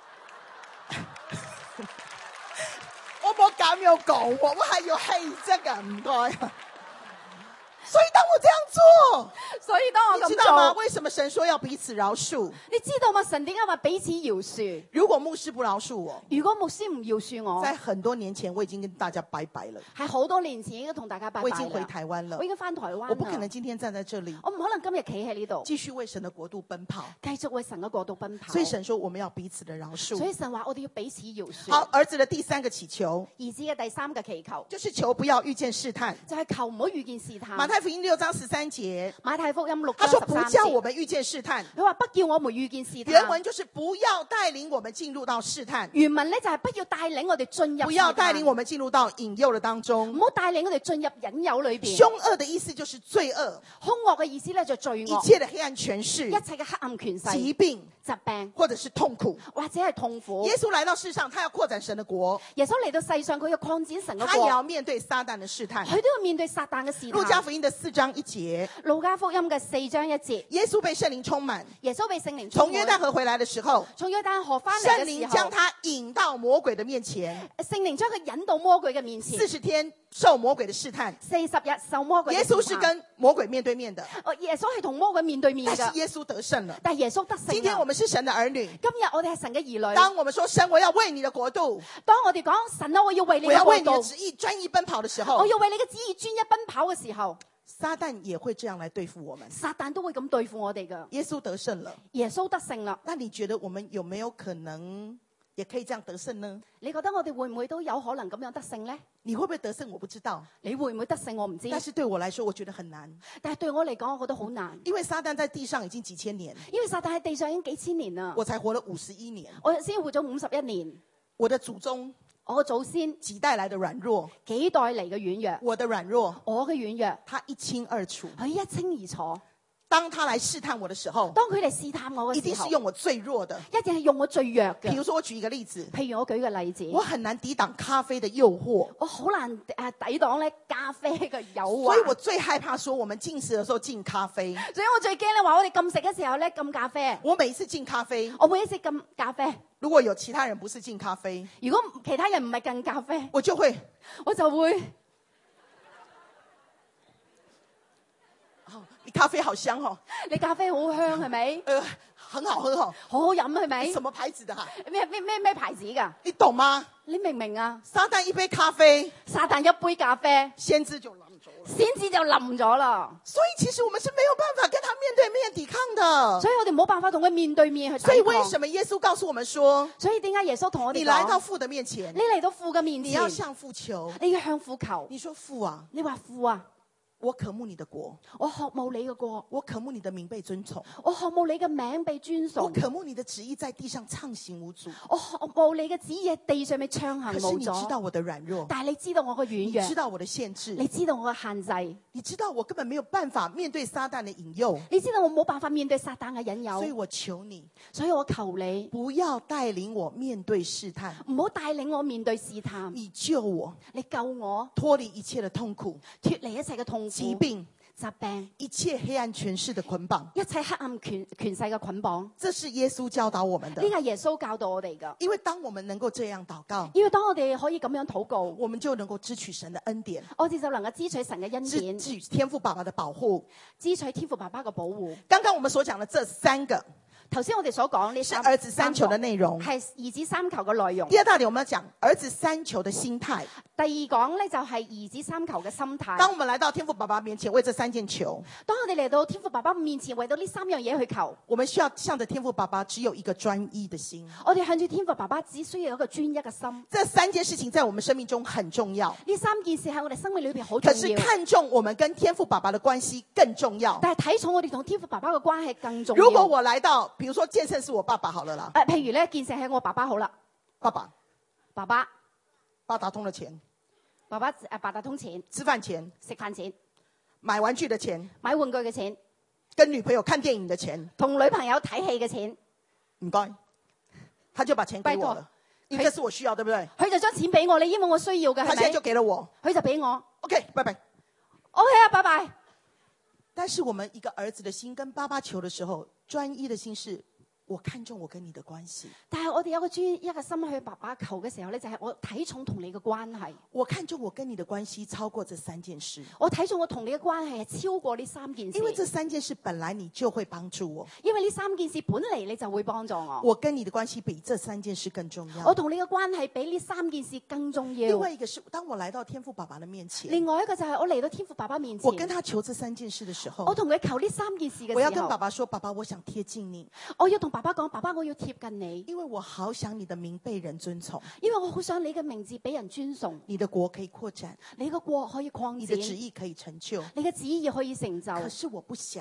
我冇咁樣講，我係要氣質㗎，唔該。所以當我這樣做， 所以當我咁你知道嗎？ 做， 為什麼神說要彼此饒恕？ 你知道嗎？神點解話彼此饒恕？ 如果牧師不饒恕我， 如果牧師唔饒恕我， 在很多年前我已經跟大家拜拜了， 係好多年前已經同大家拜拜啦。 我已經回台灣了我已，經翻台灣啦。 我不可能今天站在這裡我唔可能今日企喺呢度， 繼續為神的國度奔跑。 繼續為神嘅國度奔跑。 所以神說我們要彼此的饒恕。 所以神話我哋要彼此饒恕。 好，兒子的第三個祈求兒子嘅第三個祈求就是求不要遇見試探。 就係求唔好遇見試探。 馬太福音6章13節， 馬太福音6章他說不 13節， 叫我們遇見試探。 佢話不叫我們遇見試探。 原文就是不要帶領我們進入到試探， 原文咧就係不要帶領我哋進入試探， 不要帶領我們進入到引誘的當中唔。好帶領我哋進入引誘裏邊。 兇惡的意思就是罪惡， 兇惡嘅意思咧就罪惡， 一切的黑暗權勢、 一切嘅黑暗權勢、 疾病、 疾病或者是痛苦。 或者係痛苦。 耶穌來到世上，他要擴展神的國， 耶穌嚟到世上，佢要擴展神嘅他也國， 要面對撒旦的試探。 佢都要面對撒旦嘅試路加探。 福音的4章1節， 路加福音嘅4章1節， 耶穌被聖靈充滿， 耶穌被聖靈充從約旦河回來的時候， 從約旦河翻嚟聖嘅時候， 靈將他引到魔鬼的面前聖靈將佢引到魔鬼嘅面前 ，40天受魔鬼的試探。 ，40日受魔鬼嘅耶穌是試探。 跟魔鬼面對面的， 耶穌係同魔鬼面對面㗎， 但是耶穌得勝了。 但係耶穌得勝。 今天我們是神的兒女， 今日我哋係神嘅兒女。 當我們說神，我要為你的國度， 當我哋講神啊，我要為你我要為你的嘅國度， 旨意專一奔跑的時候我，要為你嘅旨意專一奔跑嘅時候， 撒旦也會這樣來對付我們。 撒旦都會咁對付我哋㗎。 耶穌得勝了， 耶穌得勝啦， 那你覺得我們有沒有可能也可以這樣得勝呢？ 你覺得我哋會唔會都有可能咁樣得勝呢？ 你會不會得勝？我不知道， 你會唔會得勝？我唔知。 但是對我來說，我覺得很難， 但係對我嚟講，我覺得好難， 因為撒旦在地上已經幾千年， 因為撒旦喺地上已經幾千年啦， 我才活了51年， 我先活咗51年。 我的祖宗我嘅祖先幾代來的軟弱， 幾代嚟嘅軟弱， 我的軟弱， 我嘅軟弱， 他一清二楚。 佢一清二楚。 當他來試探我的時候， 當佢嚟試探我一嘅時候， 定是用我最弱的。 一定係用我最弱嘅。 比如說，我舉一個例子， 譬如我舉個例子， 我很難抵擋咖啡的誘惑， 我好難抵擋咧咖啡嘅誘惑， 所以我最害怕說我們禁食的時候禁咖啡。 所以我最驚咧話我哋禁食嘅時候咧禁咖啡。 我每一次禁咖啡， 我每一次禁咖啡， 如果有其他人不是禁咖啡， 如果其他人唔係禁咖啡， 我就會我就會你咖啡好香哦， 你咖啡好香係咪？ 很好喝哦， 好好飲係咪？ 什麼牌子的哈？ 咩牌子㗎？ 你懂嗎？ 你明唔明啊？ 撒旦一杯咖啡， 撒旦一杯咖啡， 先知就冧咗了。 先知就冧咗啦。 所以其實我們是沒有辦法跟他面對面抵抗的。 所以我哋冇辦法同佢面對面去所以抵抗。 為什麼耶穌告訴我們說， 所以點解耶穌同我哋你來到講？ 父的面前你，嚟到父嘅面前， 你要向父求。 你要向父求。 你說父啊， 你話父啊， 我渴慕你的國， 我渴慕你嘅國， 我渴慕你的名被尊崇， 我渴慕你嘅名被尊我崇， 渴慕你的旨意在地上暢行無阻。 我渴慕你嘅旨意喺地上面暢行可是無阻。 你知道我的軟弱， 但係你知道我嘅軟弱， 你知道我的限制， 你知道我嘅限制， 你知道我根本沒有辦法面對撒旦的引誘， 你知道我冇辦法面對撒旦嘅引誘， 所以我求你所以我求你不要帶領我面對試探， 唔好帶領我面對試探， 你救我你救我脫離一切的痛苦、 脫離一切嘅痛苦、 疾病、 疾病、 一切黑暗權勢的捆綁。 一切黑暗權勢嘅捆綁。 這是耶穌教導我們的呢個係耶穌教導我哋噶， 因為當我們能夠這樣禱告， 因為當我哋可以咁樣禱告， 我們就能夠支取神的恩典， 我哋就能夠支取神嘅恩支典， 取天父爸爸的保護。 支取天父爸爸嘅保護。 剛剛我們所講的這三個頭先我哋所講呢是兒子三求的內容。 係兒子三求嘅內容。 第二大點，我們要講兒子三求的心態。 第二講咧就係兒子三求嘅心態。 當我們來到天父爸爸面前為這三件求， 當我哋嚟到天父爸爸面前，為到呢3樣嘢去求， 我們需要向着天父爸爸只有一個專一的心。 我哋向住天父爸爸只需要有一個專一嘅心。 這三件事情在我們生命中很重要， 呢3件事喺我哋生命裏邊好重可是要， 看重我們跟天父爸爸的關係更重要。 但係睇重我哋同天父爸爸嘅關係更重要。 如果我來到，比如說建聖是我爸爸好了啦， 譬如咧，件事係我爸爸好啦， 爸爸爸爸八達通的錢、 八達通錢、 吃飯錢、 食飯錢、 買玩具的錢、 買玩具嘅錢、 跟女朋友看電影的錢， 同女朋友睇戲嘅錢， 唔該，他就把錢給我了，因為這是我需要，對不對？ 佢就將錢俾我，你因為我需要嘅係咪他現在就？給了我佢就俾我 ，OK，拜拜。 ，OK 啊，拜拜。 但是我們一個兒子的心跟爸爸求的時候，專一的心是我看重我跟你的關係， 但係我哋有個專一個心去爸爸求嘅時候咧，就係我睇重同你嘅關係， 我看重我跟你的關係超過這三件事， 我睇重我同你嘅關係係超過呢3件事。 因為這三件事本來你就會幫助我， 因為呢3件事本嚟你就會幫助我。 我跟你的關係比這三件事更重要。 我同你嘅關係比呢3件事更重要。 另外一個是，當我來到天父爸爸的面前， 另外一個就係我嚟到天父爸爸面前， 我跟他求這三件事的時候， 我同佢求呢3件事嘅時候， 我要跟爸爸說，爸爸，我想貼近你， 我要同爸爸講，爸爸我要貼近你， 因為我好想你的名被人尊崇， 因為我好想你嘅名字俾人尊崇， 你的國可以擴展， 你嘅國可以擴你的展， 旨意可以成就， 你嘅旨意可以成就。 可是我不想，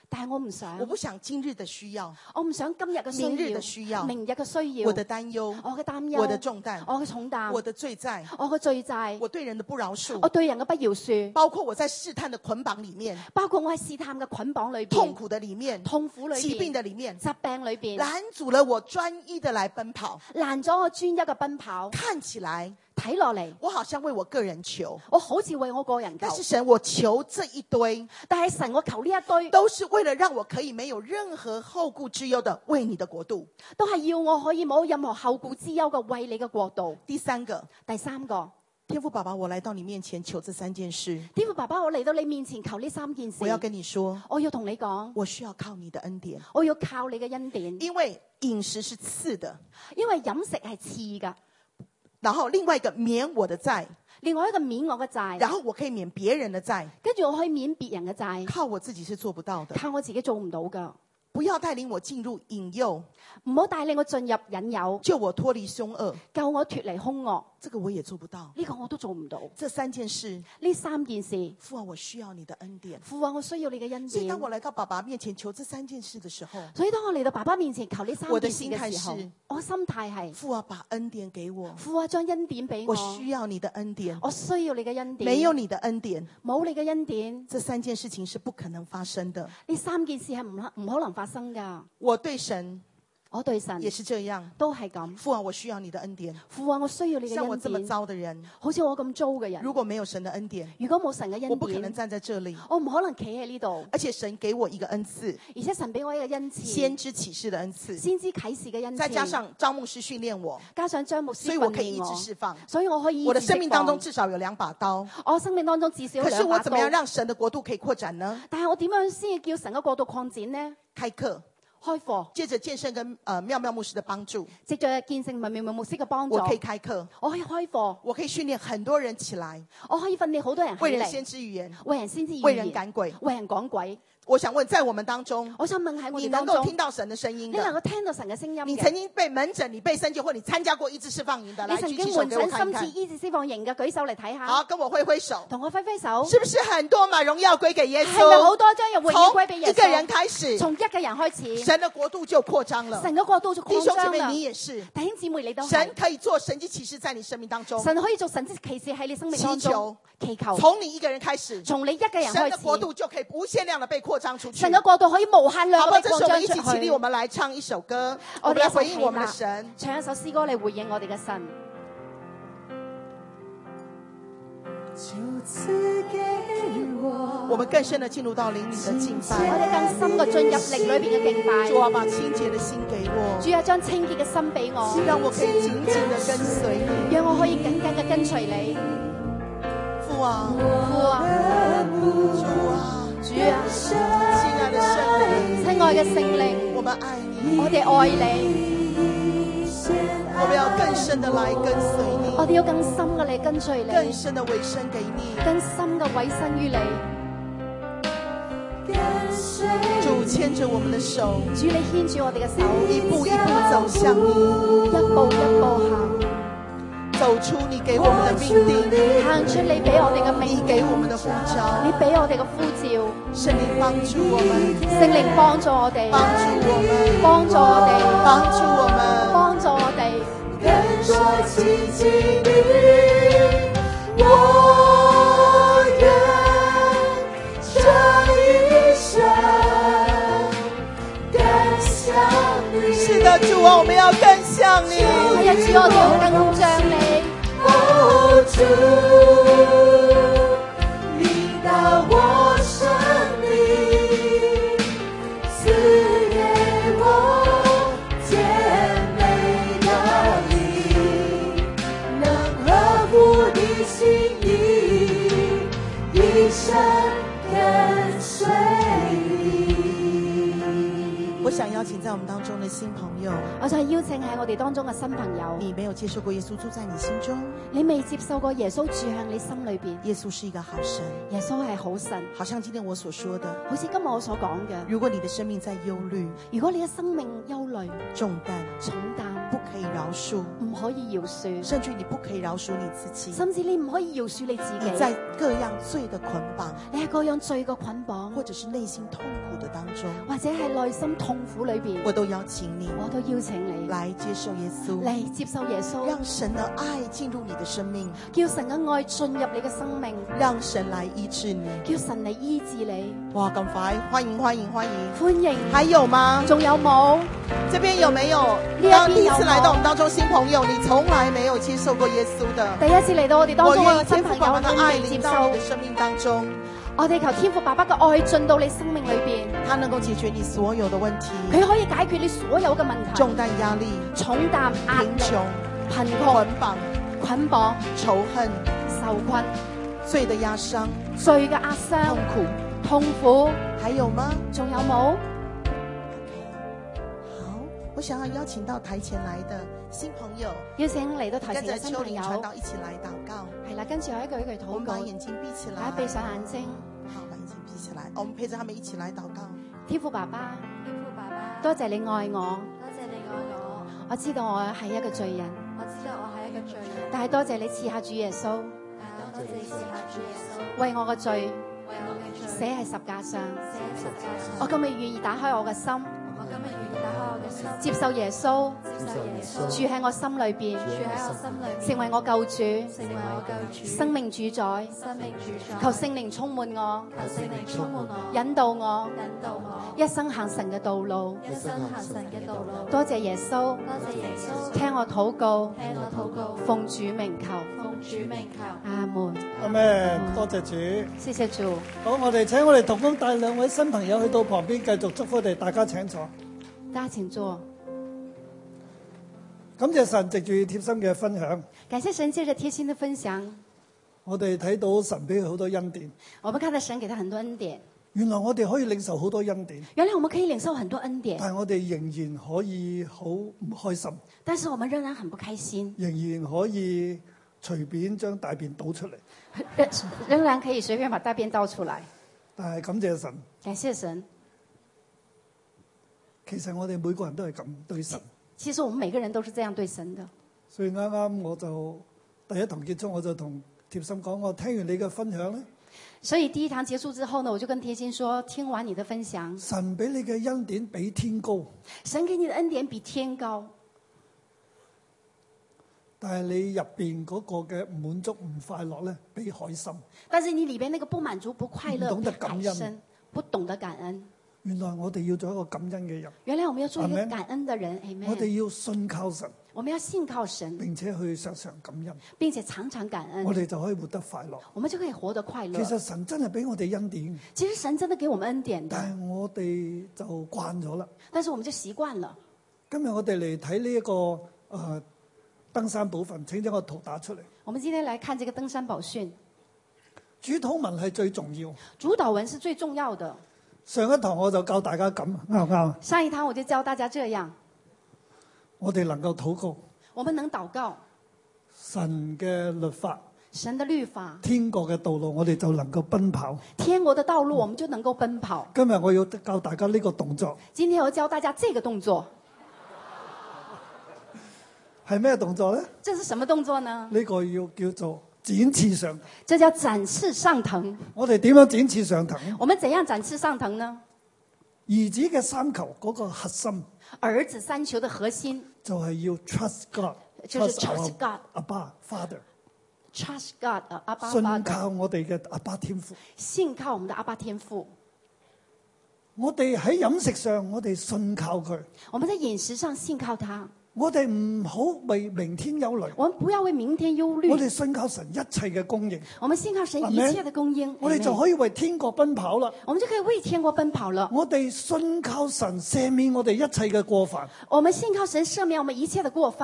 但係我唔想， 我不想今日的需要， 我唔想今日嘅需要， 明日的需要， 明日嘅需要， 我的擔憂， 我嘅擔憂， 我的重擔， 我嘅重擔， 我的罪債， 我嘅罪債， 我對人的不饒恕， 我對人嘅不饒恕， 包括我在試探的捆綁裡面， 包括我喺試探嘅捆綁裏邊， 痛苦的裡面， 痛苦裏邊， 疾病的裡面， 疾病裏邊， 攔阻了我專一的來奔跑， 攔咗我專一嘅奔跑。 看起來睇落嚟， 我好像為我個人求， 我好似為我個人求， 但是神，我求這一堆， 但係神，我求呢一堆， 都是為了讓我可以沒有任何後顧之憂的為你的國度， 都係要我可以冇任何後顧之憂嘅為你嘅國度。 第三個，天父爸爸，我來到你面前求這三件事。 天父爸爸，我嚟到你面前求呢三件事。 我要跟你說， 我要同你講， 我需要靠你的恩典， 我要靠你嘅恩典， 因為飲食是賜的， 因為飲食係賜噶。 然後另外一個免我的債， 另外一個免我嘅債， 然後我可以免別人的債， 跟住我可以免別人嘅債， 靠我自己是做不到的， 靠我自己做唔到噶。 不要帶領我進入引誘， 唔好帶領我進入引誘， 救我脫離兇惡， 救我脫離兇惡。 這個我也做不到， 呢個我都做唔到。 這三件事， 呢三件事， 父啊，我需要你的恩典。 父啊，我需要你嘅恩典。 所以當我來到爸爸面前求這三件事的時候， 所以當我嚟到爸爸面前求呢三件事嘅時候，我心態係父啊，把恩典給我， 父啊，將恩典俾我。 我需要你的恩典， 我需要你嘅恩典。 沒有你的恩典， 冇你嘅恩典， 這三件事情是不可能發生的。 呢三件事係唔可能發生噶。 我對神， 我對神也是這樣， 都係咁。 父啊，我需要你的恩典。 父啊，我需要你嘅恩典。 像我這麼糟的人， 好似我咁糟嘅人， 如果沒有神的恩典， 如果冇神嘅恩典， 我不可能站在這裏， 我唔可能企喺呢度。 而且神給我一個恩賜， 而且神俾我一個恩賜， 先知啟示的恩賜， 先知啟示嘅恩賜， 再加上張牧師訓練我， 加上張牧師所以我可以醫治釋放， 所以我可以醫治釋放。 我的生命當中至少有2把刀， 我生命當中至少有2把刀。 可是我怎麼樣讓神的國度可以擴展呢？ 但係我點樣先叫神嘅國度擴展呢？ 開課。 開課， 借着建聖跟妙妙牧師的幫助， 藉着建聖同埋妙妙牧師嘅幫助， 我可以開課， 我可以開課， 我可以訓練很多人起來， 我可以訓練好多人起嚟， 為人先知語言， 為人先知語言， 為人趕鬼， 為人趕鬼。 我想問，在我們當中， 我想問喺我你能夠聽到神的聲音的， 你能夠聽到神嘅聲音嘅， 你曾經被門診，你被申救，或你參加過醫治釋放營的，來舉起手給我看看。 你曾經門診、深切醫治釋放營嘅，舉手嚟睇下。 好，跟我揮揮手， 同我揮揮手。 是不是很多嘛？榮耀歸給耶穌。 係咪好多將榮耀歸俾耶穌？ 從一個人開始， 從一個人開始， 神的國度就擴張了。 神嘅國度就擴張啦。 弟兄姊妹，你也是。 弟兄姊妹，你都係。 神可以做神蹟奇事在你生命當中。 神可以做神蹟奇事喺你生命當中。祈求。 從你一個人開始。 從你一個人開始。 神的國度就可以無限量的被擴張出去。 神嘅國度可以無限量地被擴張出去。好，這時我們一起起立， 我們來唱一首歌，我們來回應我們的神。 唱一首詩歌嚟回應我哋嘅神。 我們更深的進入到靈裏的敬拜。 我哋更深嘅進入靈裏邊嘅敬拜。 主啊，把清潔的心給我。 主啊，將清潔嘅心俾我。 讓我可以緊緊的跟隨你。 讓我可以緊緊嘅跟隨你。 父啊， 父啊， 主啊， 主啊， 親愛的聖靈， 親愛嘅聖靈， 我們愛你， 我哋愛你。 我們要更深的來跟隨你， 我哋要更深嘅嚟跟隨你， 更深的委身給你， 更深嘅委身於你。 主牽着我們的手， 主你牽住我哋嘅手， 一步一步走向你， 一步一步行， 走出你給我們的命定， 行出你俾我哋嘅命定， 你給我們的呼召， 你俾我哋嘅呼召， 聖靈幫助我們， 聖靈幫助我哋， 幫助我們， 幫助我哋， 幫助我們， 幫助我哋， 跟隨親近你，我願這一生更像你。是的，主啊，我們要更像你。 係啊，主，我哋要更像你。 哦，主，領導我生命，賜給我甜美的靈，能合乎你心意，一生跟隨你。我想要邀請在我們當中的新朋友， 我就係邀請喺我哋當中嘅新朋友， 你沒有接受過耶穌住在你心中， 你未接受過耶穌住向你心裏邊。 耶穌是一個好神， 耶穌係好神， 好像今天我所說的， 好似今日我所講嘅。 如果你的生命在憂慮、 如果你嘅生命憂慮、 重擔， 重擔， 不可以饒恕， 唔可以饒恕， 甚至你不可以饒恕你自己， 甚至你唔可以饒恕你自己。 你在各樣罪的捆綁， 你喺各樣罪嘅捆綁， 或者是內心痛苦的當中， 或者係內心痛苦裏邊， 我都邀請你， 我都邀請你來接受耶穌， 嚟接受耶穌， 讓神的愛進入你的生命， 叫神嘅愛進入你嘅生命， 讓神來醫治你， 叫神嚟醫治你。 哇，咁快，歡迎歡迎歡迎！ 歡迎， 還有嗎？ 仲有冇？ 這邊有沒有？剛第一次來到我們當中新朋友，你從來沒有接受過耶穌的， 第一次嚟到我哋當中嘅新天父朋友， 爸爸的愛你未接臨到你的受。 生命當中， 我哋求天父爸爸嘅愛進到你生命裏邊， 他能夠解決你所有的問題， 佢可以解決你所有嘅問題， 重擔壓力、 重擔、壓力、 貧窮、 貧捆窮、 綁、 捆綁、 仇恨、 受困、 罪的壓傷、 罪嘅壓傷、 痛苦， 痛苦， 還有嗎？ 仲有冇？ 好，我想要邀請到台前來的新朋友， 邀請嚟到台跟着前嘅新朋友， 秋林傳道一起來禱告。 係啦，跟住我一句一句禱告， 我們把眼睛閉起來， 大家閉上眼睛。 好，把眼睛閉起來，我們陪着他們一起來禱告。 天父爸爸， 天父爸爸， 多謝你愛我， 多謝你愛我， 我知道我係一個罪人， 我知道我係一個罪人， 但係多謝你賜下主耶穌， 但多謝你賜下主耶穌， 為我嘅罪為我嘅罪寫喺十架上。 寫喺十架上。 我今日願意打開我嘅心， 我今日願意打開我嘅心， 接受耶穌接受耶穌住喺我心裏邊， 住喺我心裏面， 成為我救主、 成為我救主， 生命主宰。 生命主宰。 求聖靈充滿我， 求聖靈充滿我， 引導我， 引導我， 一生行神嘅道路。 一生行神嘅道路。 多謝耶穌， 多謝耶穌， 聽我禱告， 聽我禱告， 奉主名求， 奉主名求。 阿門。 阿咩？多謝主。 謝謝主。 好，我哋請我哋同工帶兩位新朋友去到旁邊，繼續祝福佢哋。大家請坐。 大家請坐。 感謝神藉住貼心嘅分享， 感謝神借着貼心的分享， 我哋睇到神俾佢好多恩典。 我們看到神給他很多恩典。 原來我哋可以領受好多恩典， 原來我們可以領受很多恩典， 但係我哋仍然可以好唔開心， 但是我們仍然很不開心， 仍然可以隨便將大便倒出嚟。 仍然可以隨便把大便倒出來。 但係感謝神， 感謝神。 其實我哋每個人都係咁對神。 其實我們每個人都是這樣對神的。 所以啱啱我就第一堂結束，我就同貼心講，我聽完你嘅分享咧， 所以第一堂結束之後呢，我就跟貼心說，聽完你的分享， 神俾你嘅恩典比天高， 神給你的恩典比天高， 但係你入邊嗰個嘅唔滿足、唔快樂咧，比海深。 但是你裏邊那個不滿足、不快樂， 唔懂得感恩比海深，不懂得感恩。 原來我哋要做一個感恩嘅人， 原來我們要做一個 Amen 感恩的人。 我 Amen。 哋要信靠神， 我們要信靠神， 並且去常常感恩， 並且常常感恩， 我哋就可以活得快樂。 我們就可以活得快樂。 其實神真係俾我哋恩典， 其實神真的給我們恩典的， 但係我哋就慣咗啦。 但是我們就習慣了。 今日我哋嚟睇呢一個登山寶訓，請將個圖打出嚟。 我們今天來看這個登山寶訓， 主禱文係最重要。 主禱文是最重要的。 上一堂我就教大家咁，啱唔啱？ 上一堂我就教大家這樣， 我哋能夠禱告我們能禱告神嘅律法、 神的律法， 天國嘅道路，我哋就能夠奔跑。 天國的道路我們就能夠奔跑。 今日我要教大家呢個動作， 今天我要教大家這個動作， 係咩動作呢？ 這是什麼動作呢？ 呢個要叫做展翅上騰。 這叫展翅上騰。 我哋點樣展翅上騰？ 我們怎樣展翅上騰呢？ 兒子嘅三求嗰個核心兒子三求的核心就係要 trust God， 就是 trust God， 阿爸 Father， trust God， 阿爸信 Father， 靠我哋嘅阿爸天父。 信靠我們的阿爸天父。 我哋喺飲食上，我哋信靠佢。 我們在飲食上信靠他。 我哋唔好為明天憂慮。 我們不要為明天憂慮。 我哋信靠神一切嘅供應。 我們信靠神一切的供應。 我哋就可以為天國奔跑啦。 我們就可以為天國奔跑了。 我哋信靠神赦免我哋一切嘅過犯。 我們信靠神赦免我們一切的過犯。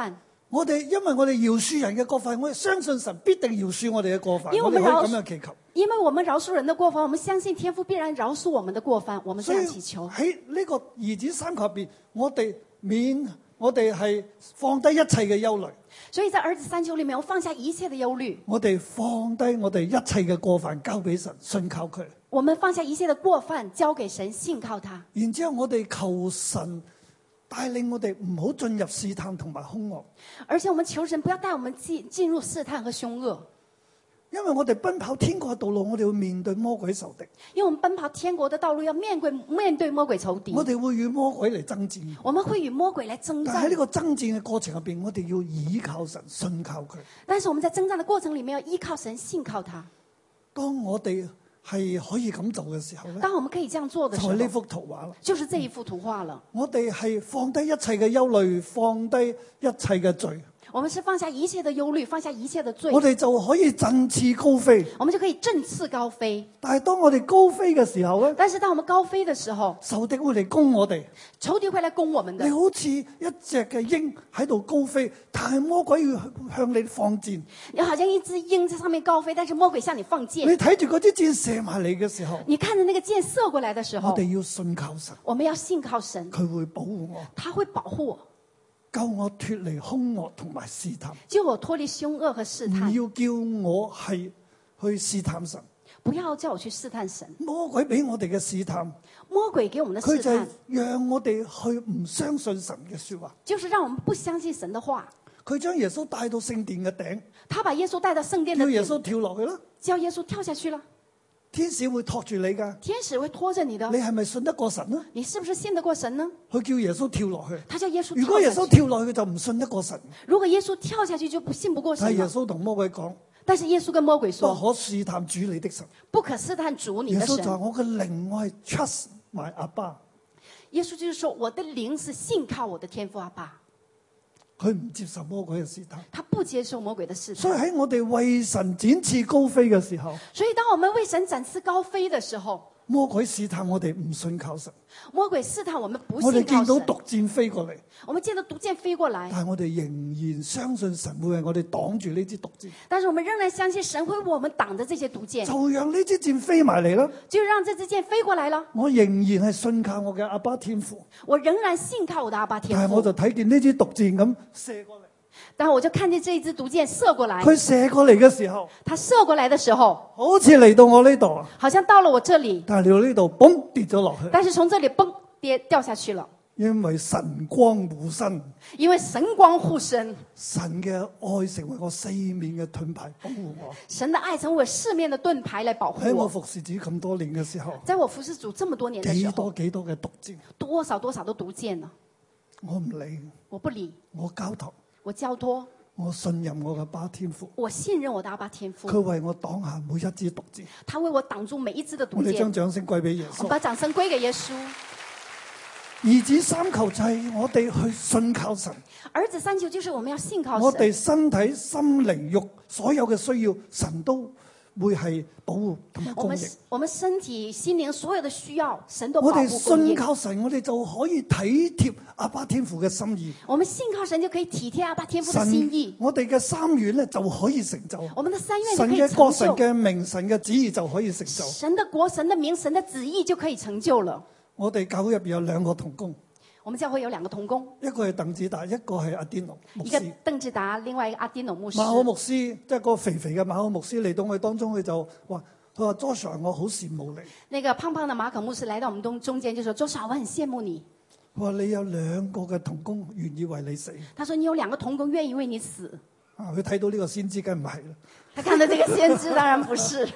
我哋因為我哋饒恕人嘅過犯，我哋相信神必定饒恕我哋嘅過犯，我哋可以咁樣祈求。 因為我們饒恕人的過犯，我們相信天父必然饒恕我們的過犯，我們這樣祈求。 喺呢個兒子三求入邊，我哋係放低一切嘅憂慮。 所以在兒子三求裏面，我放下一切的憂慮。 我哋放低我哋一切嘅過犯，交俾神，信靠佢。 我們放下一切的過犯，交給神，信靠他。 然之後我哋求神帶領我哋唔好進入試探同埋兇惡。 而且我們求神不要帶我們進入試探和兇惡。 因為我哋奔跑天國嘅道路，我哋會面對魔鬼仇敵。 因為我們奔跑天國的道路要面對魔鬼仇敵。 我哋會與魔鬼嚟爭戰。 我們會與魔鬼來征戰。 但喺呢個爭戰嘅過程入邊，我哋要倚靠神，信靠佢。 但是我們在征戰的過程裏面要依靠神，信靠他。 當我哋係可以咁做嘅時候咧， 當我們可以這樣做的時候， 就係呢幅圖畫啦， 就是這一幅圖畫了。 我哋係放低一切嘅憂慮，放低一切嘅罪。 我們是放下一切的憂慮，放下一切的罪， 我哋就可以振翅高飛。 我們就可以振翅高飛。 但係當我哋高飛嘅時候咧， 但是當我們高飛的時候， 仇敵會嚟攻我哋。 仇敵會來攻我們的。 你好似一隻嘅鷹喺度高飛，但係魔鬼要向你放箭。 你好像一隻鷹在上面高飛，但是魔鬼向你放箭。 你睇住嗰支箭射埋嚟嘅時候， 你看着那個箭射過來的時候， 我哋要信靠神。 我們要信靠神， 佢會保護我， 他會保護我， 救我脫離兇惡同埋試探。 救我脫離兇惡和試探。 唔要叫我係去試探神。 不要叫我去試探神。 魔鬼俾我哋嘅試探， 魔鬼給我們的佢就係試探， 讓我哋去唔相信神嘅說話。 就是讓我們不相信神的話。 佢將耶穌帶到聖殿嘅頂， 他把耶穌帶到聖殿的頂， 叫耶穌跳落去啦。 叫耶穌跳下去了。 天使會托住你噶， 天使會拖着你的。 你係咪信得過神呢？ 你是不是信得過神呢？ 佢叫耶穌跳落去。 他叫耶穌跳下去。 如果耶穌跳落去，就唔信得過神。 如果耶穌跳下去，就不信不過神了。 但係耶穌同魔鬼講， 但是耶穌跟魔鬼話說， 可試探主你的神。 不可試探主你的神。 耶穌就話我嘅靈，我係 trust my 阿爸。 耶穌就是說，我的靈是信靠我的天父阿爸。 佢唔接受魔鬼嘅試探， 他不接受魔鬼的試所以探。 喺我哋為神展翅高飛嘅時候， 所以當我們為神展翅高飛的時候， 魔鬼試探我哋唔信靠神。 魔鬼試探我們不我哋信靠神。 見到毒箭飛過嚟， 我們見到毒箭飛過來， 但係我哋仍然相信神會為我哋擋住呢支毒箭， 但是我們仍然相信神會為我們擋着這些毒箭， 就讓呢支箭飛埋嚟啦。 就讓這支箭飛過來了。 我仍然係信靠我嘅阿爸天父， 我仍然信靠我的阿爸天父。 但係我就睇見呢支毒箭咁射過嚟。 但我就看見這一支毒箭射過來， 佢射過嚟嘅時候， 它射過來的時候， 好似嚟到我呢度啊， 好像到了我這裡， 但係嚟到呢度，嘣跌咗落去。 但是從這裡嘣掉下去了， 因為神光護身， 因為神光護身， 神嘅愛成為我四面嘅盾牌保護我。 神的愛成為我四面的盾牌來保護我。 喺我服侍主咁多年嘅時候， 在我服侍主這麼多年的時幾候， 多幾多嘅毒箭， 多少的毒箭呢？ 我唔理， 我不理， 我交託， 我交託， 我信任我嘅爸天父， 我信任我的阿爸天父， 佢為我擋下每一支毒箭。 他為我擋住每一支的毒我哋將箭。 掌聲歸俾耶穌。 我們把掌聲歸給耶穌。 兒子三求就係我哋去信靠神， 兒子三求就是我們要信靠我哋神。 身體、心靈、肉所有嘅需要，神都會係保護同埋供應。 我們身體、心靈所有的需要，神都保我哋信護供應。 靠神，我哋就可以體貼阿爸天父嘅心意。 我們信靠神就可以體貼阿爸天父的神心意。 我哋嘅三願咧就可以成就。 我們的三願就神可以嘅國、神成就。 嘅名、神嘅旨意就可以成就。 神的國、神的名、神的旨意就可以成就了。 我哋教會入邊有兩個同工， 我們教會有兩個同工， 一個係鄧子達，一個係阿甸奴牧一個師。 鄧志達，另外一個阿丁奴牧師。 馬可牧師即係嗰個肥肥嘅馬可牧師嚟到我哋當中，佢就話：佢話 Joshua，我好羨慕你。 那個胖胖的馬可牧師來到我們中間，就說：Joshua，我很羨慕你。 佢話你有兩個嘅同工願意為你死。 他說：你有兩個同工願意為你死。 啊，佢睇到呢個先知，梗唔係啦。 他看到這個先知，當然不是。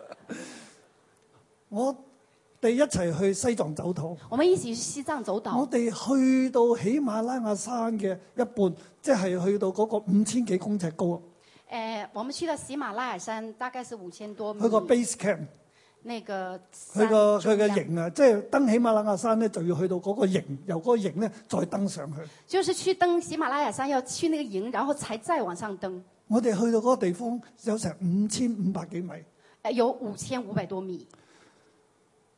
我哋一齊去西藏走禱。 我們一起去西藏走我島。 哋去到喜馬拉雅山嘅一半，即係去到嗰個5000幾公尺高。 我們去到喜馬拉雅山，大概是5000多米。 去個 base camp， 那個佢個山中央營啊，即係登喜馬拉雅山咧，就要去到嗰個營，由嗰個營咧再登上去。 就是去登喜馬拉雅山，要去那個營，然後才再往上登。 我哋去到嗰個地方有成5500幾米。 有5500多米。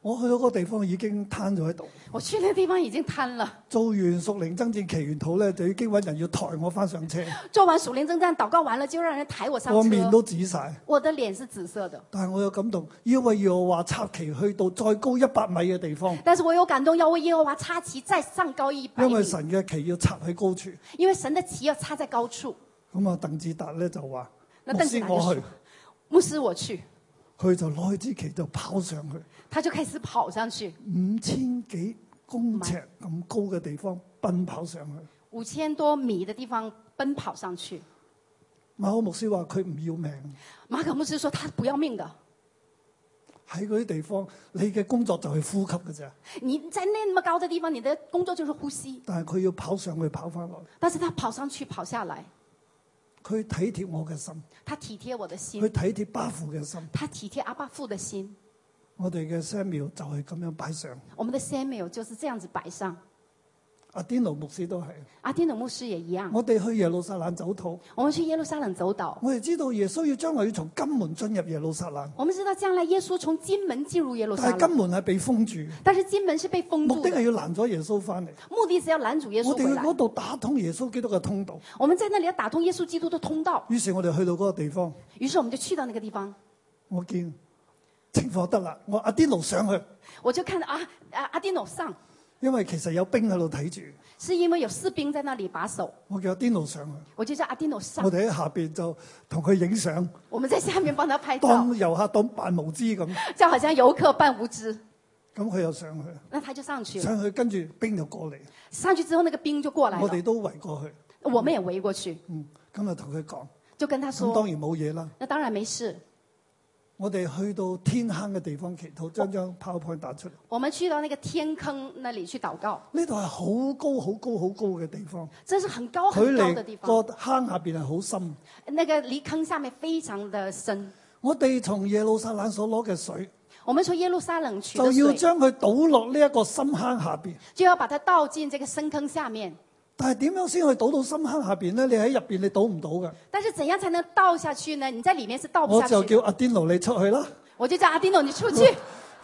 我去到嗰個地方已經攤咗喺度， 我去那個地方已經攤了。 做完屬靈爭戰祈完禱咧，就已經揾人要抬我翻上車， 做完屬靈征戰禱告完了，就讓人抬我上車。 我面都紫晒。 我的臉是紫色的。 但係我有感動，要為耶和華插旗去到再高100米嘅地方， 但是我有感動，要為耶和華插旗再上高100米。 因為神嘅旗要插喺高處。 因為神的旗要插在高處。 咁啊，鄧志達咧就話：牧那鄧志達就說師我去， 牧師我去。 佢就攞起支旗就跑上去， 他就開始跑上去 5000幾公尺咁高嘅地方奔跑上去。 5000多米的地方奔跑上去。 馬可牧師話佢唔要命， 馬可牧師說他不要命的。 喺嗰啲地方，你嘅工作就係呼吸嘅啫。 你在那麼高的地方，你的工作就是呼吸。 但係佢要跑上去跑翻落嚟， 但是他跑上去跑下來， 佢體貼我嘅心， 他體貼我的心佢，體貼巴父嘅心。 他體貼阿爸父的心。 我哋嘅 Samuel 就係咁樣擺上， 我們的 Samuel 就是這樣子擺上。 阿甸奴牧師都係。 阿丁的牧師也一樣。 我哋去耶路撒冷走禱， 我們去耶路撒冷走島， 我哋知道耶穌要將來要從金門進入耶路撒冷， 我們知道將來耶穌從金門進入耶路撒但係金冷， 門係被封住， 但是金門是被封住的， 目的係要攔咗耶穌翻嚟。 目的是要攔阻耶穌回來我哋去嗰。度打通耶穌基督嘅通道， 我們在那裡要打通耶穌基督的通道， 於是我哋去到嗰個地方， 於是我們就去到那個地方， 我見情況得啦，我阿甸奴上去， 我就看到阿丁諾上， 因為其實有兵喺度睇住， 是因為有士兵在那裡把守， 我叫阿甸奴上去， 我就叫阿丁諾上我，哋喺下邊就同佢影相， 我們在下面幫他拍照， 當遊客當扮無知咁， 就好像遊客扮無知， 咁佢又上去， 那他就上去了， 上去跟住兵就過嚟， 上去之後那個兵就過來了， 我哋都圍過去， 我們也圍過去， 咁就同佢講， 就跟他說， 咁當然冇嘢啦。 那當然沒事。 我哋去到天坑嘅地方祈禱，將 PowerPoint 打出嚟。 我們去到那個天坑那裡去禱告， 呢度係好高、好高、好高嘅地方， 這是很高距很高的地離個方， 坑下邊係好深。 那個離坑下面非常的深。 我哋從耶路撒冷所攞嘅水， 我們從耶路撒冷取就的水， 要將佢倒落呢一個深坑下邊。 就要把它倒進這個深坑下面。 但係點樣先去倒到深坑下邊咧？你喺入邊你倒唔到嘅。 但是怎樣才能倒下去呢？你在裡面是倒不我下去的。 就叫阿甸奴你出去啦， 我就叫阿丁諾你出去，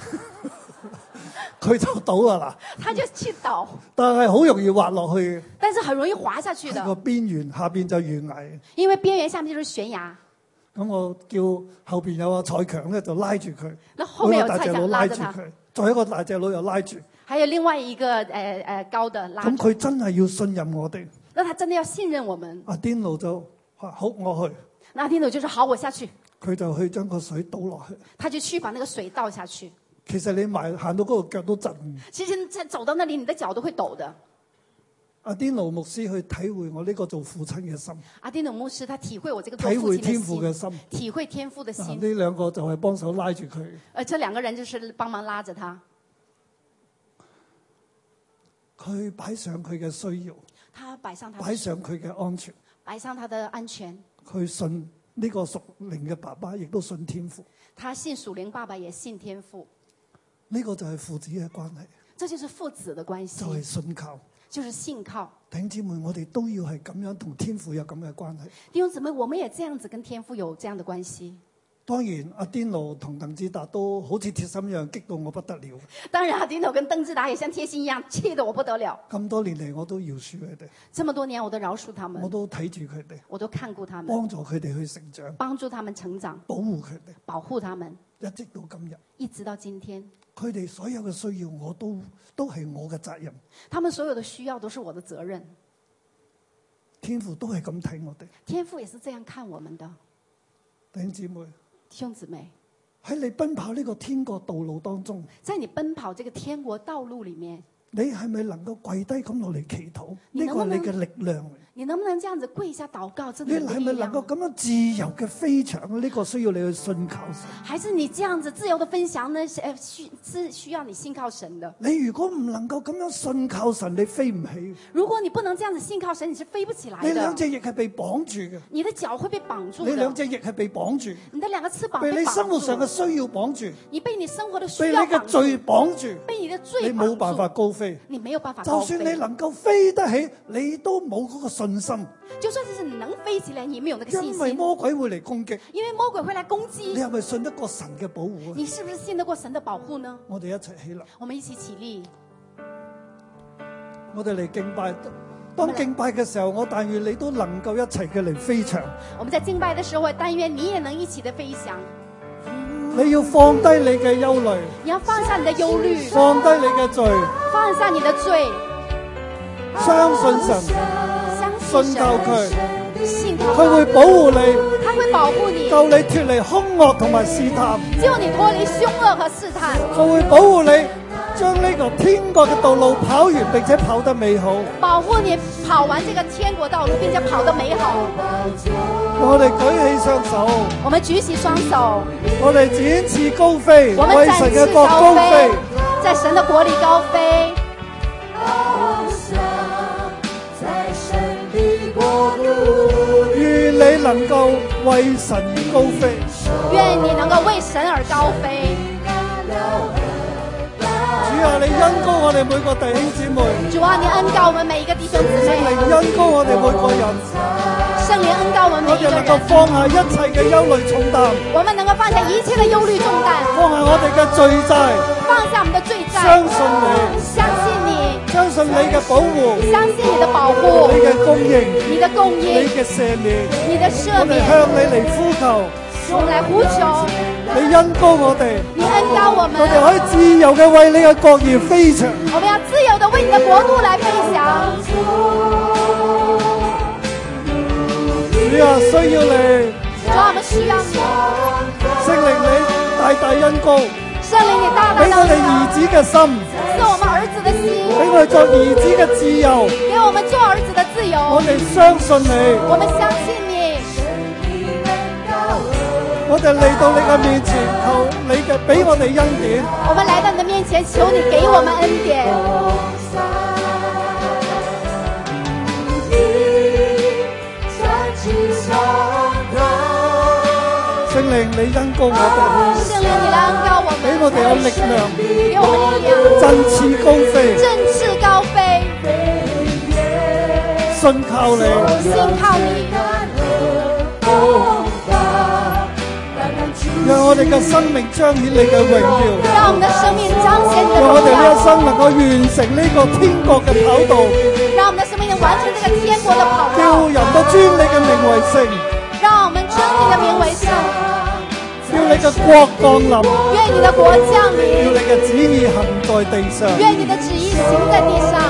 佢就倒啦嗱。 他就去倒， 但係好容易滑落去但是很容易滑下去嘅，個的， 邊緣下邊就懸崖。 因為邊緣下面就是懸崖。 咁我叫後邊有阿蔡強咧就拉住佢， 那後面有嗰個大隻佬蔡強拉着他， 住佢，再一個大隻佬又拉住。 還有另外一個高的拉住。 咁佢真係要信任我哋。 那他真的要信任我們。 阿甸奴就話好，我去。 那阿丁諾就說好，我下去。 佢就去將個水倒落去。 他就去把那個水倒下去。 其實你行到嗰度腳都震。 其實在走到那裡，你的腳都會抖的。 阿甸奴牧師去體會我呢個做父親嘅心， 阿丁諾牧師他體會我這個做體會父親天父嘅的心， 心。 體會天父的呢心。 兩個就係幫手拉住佢。 這兩個人就是幫忙拉着他。 佢擺上佢嘅需要， 他擺上他擺上佢嘅安全。 擺上他的安全。 佢信呢個屬靈嘅爸爸，亦都信天父。 他信屬靈爸爸，也信天父。 呢個就係父子嘅關係， 這就是父子的關就係係， 信靠。 就是信靠。 弟兄姊妹，我哋都要係咁樣同天父有咁嘅關係。 弟兄姊妹，我們也這樣子跟天父有這樣的關係。 當然，阿甸奴同鄧志達都好似鐵心一樣，激到我不得了。 當然，阿丁諾跟鄧志達也像貼心一樣，氣得我不得了。 咁多年嚟，我都饒恕佢哋， 這麼多年，我都饒恕他我們， 都睇住佢哋， 我都看顧他們， 幫助佢哋去成長， 幫助他們成長， 保護佢哋， 保護他們， 一直到今日。 一直到今天。 佢哋所有嘅需要，我都係我嘅責任。 他們所有的需要都是我的責任。 天父都係咁睇我哋。 天父也是這樣看我們的。 弟兄姊妹， 弟兄姊妹， 喺你奔跑呢個天國道路當中， 在你奔跑這個天國道路裡面， 你係咪能夠跪低咁落嚟祈禱？ 你能不能呢個係你嘅力量。 你能不能這樣子跪下禱告？真你的係咪能夠咁樣自由嘅飛翔？呢個需要你去信靠神。 還是你這樣子自由的分享呢？是需要你信靠神的。 你如果唔能夠咁樣信靠神，你飛唔起。 如果你不能這樣子信靠神，你是飛不起來你兩的。 隻翼係被綁住嘅， 你的腳會被綁住你兩的， 隻翼係被綁住， 你的兩個翅膀被你被綁生活上嘅住， 需要綁住， 你被你生活的需被你要綁嘅罪住， 綁住， 被你的罪你冇辦法綁住， 高飛。 你沒有辦法就高飛。 算你能夠飛得起，你都冇嗰個信心， 就算是能飛起來，你沒有那個信因為心， 魔鬼會嚟攻擊。 因為魔鬼會來攻擊。 你係咪信得過神嘅保護啊？ 你是不是信得過神的保護呢？ 我哋一齊起立， 我們一起起立， 我哋嚟敬拜。當敬拜嘅時候，我但願你都能夠一齊嘅嚟飛翔。 我們在敬拜的時候，但願你也能一起的飛翔。 你要放低你嘅憂慮， 你要放下你的憂慮， 放低你嘅罪， 放下你的罪， 相信神， 相信信靠佢， 信靠佢會保護你， 他會保護你， 救你脫離兇惡同埋試探， 救你脫離兇惡和試探。 佢會保護你，將呢個天國嘅道路跑完，並且跑得美好。 保護你跑完這個天國道路，並且跑得美好。 我哋舉起雙手， 我們舉起雙手， 我哋展翅高飛， 我們為神嘅國高飛。 在神的國裏高飛。 願你能夠為神而高飛， 願你能夠為神而高飛。 主啊，你恩膏我哋每個弟兄姊妹， 主啊，你恩膏我們每一個弟兄姊聖靈妹， 恩膏我哋每個人， 聖靈恩膏我們每一個我哋能夠人， 放下一切嘅憂慮重擔， 我們能夠放下一切的憂慮重擔， 放下我哋嘅罪債， 放下我們的罪債， 相信你， 相信你， 相信你嘅保護， 相信你的保護， 你嘅供應， 你的供你應， 嘅赦免， 你的赦我哋免， 向你嚟呼求， 我們來呼求， 你恩膏我哋， 你恩膏我我哋們， 可以自由嘅為你嘅國而飛翔。 我們要自由的為你的國度來飛翔。 主啊，需要你， 主啊，我們需要你， 聖靈你大大恩膏， 聖靈你大大俾我哋兒的子嘅心， 賜我們兒子的心， 俾我哋作兒子嘅自由。 給我們做兒子的自由。 我哋相信你， 我們相信你， 我哋嚟到你嘅面前，求你嘅俾我哋恩典。 我們來到你的面前，求你給我們恩典。 聖靈你恩膏我哋， 聖靈你來恩膏我俾們， 我哋有力量， 給我們力量， 振翅高飛， 振翅高飛， 信靠你， 信靠你， 讓我哋嘅生命彰顯你嘅榮耀， 讓我們的生命彰顯你的讓我哋呢一榮耀， 生能夠完成呢個天國嘅跑道， 讓我們的生命能完成這個天國的跑叫道， 人都尊你嘅名為聖， 讓我們尊你的名為聖， 叫你嘅國降臨， 願你的國降叫臨， 你嘅旨意行在地上。 願你的旨意行在地上。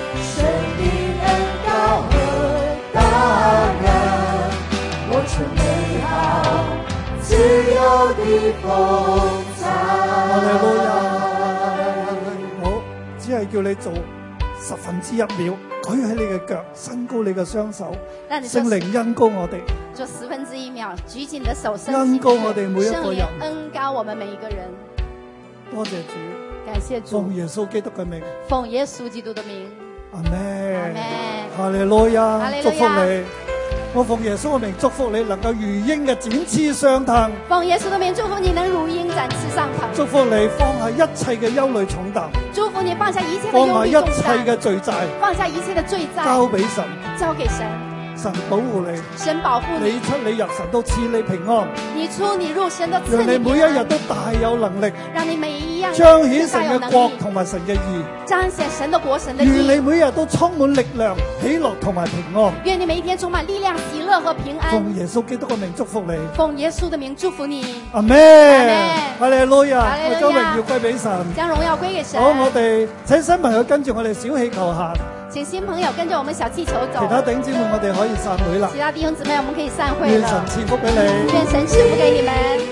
哈利路亞！我只係叫你做1/10秒，舉起你嘅腳，伸高你嘅雙手， 讓你做聖靈恩膏我哋， 做1/10秒，舉起你的手，伸恩膏我哋每一聖靈個人。 恩膏我們每一個人。 多謝主， 感謝主奉，耶穌基督嘅名， 奉耶穌基督的名， 阿門。 阿門。 哈利路亞哈利，路亞祝福你。我奉耶穌嘅名祝福你，能夠如鷹嘅展翅上騰。 奉耶穌的名祝福你能如鷹展翅上騰， 祝福你放下一切嘅憂慮重擔， 祝福你放下一切的放下一憂慮重切擔， 嘅罪債， 放下一切的罪債， 交俾神， 交給神， 神保護你， 神保護你你， 出你入神都賜你平安， 你出你入神都賜讓你你平安， 每一日都大有能力讓你每一樣彰顯神嘅都大有能力， 國同埋神嘅義。 彰顯神的國神的願你義。 每一日都充滿力量、喜樂同埋平安。 願你每一天充滿力量、喜樂和平安。 奉耶穌基督嘅名祝福你， 奉耶穌的名祝福你， 阿門。哈利路亞， 哈利路亞我將榮耀歸俾神。 將榮耀歸給神。 好，我哋請新朋友跟住我哋小氣球行， 請新朋友跟着我們小氣球走。 其他弟兄姊妹我哋可以散會啦。 其他弟兄姊妹，我們可以散會了。 願神賜福俾你。 願神賜福給你們。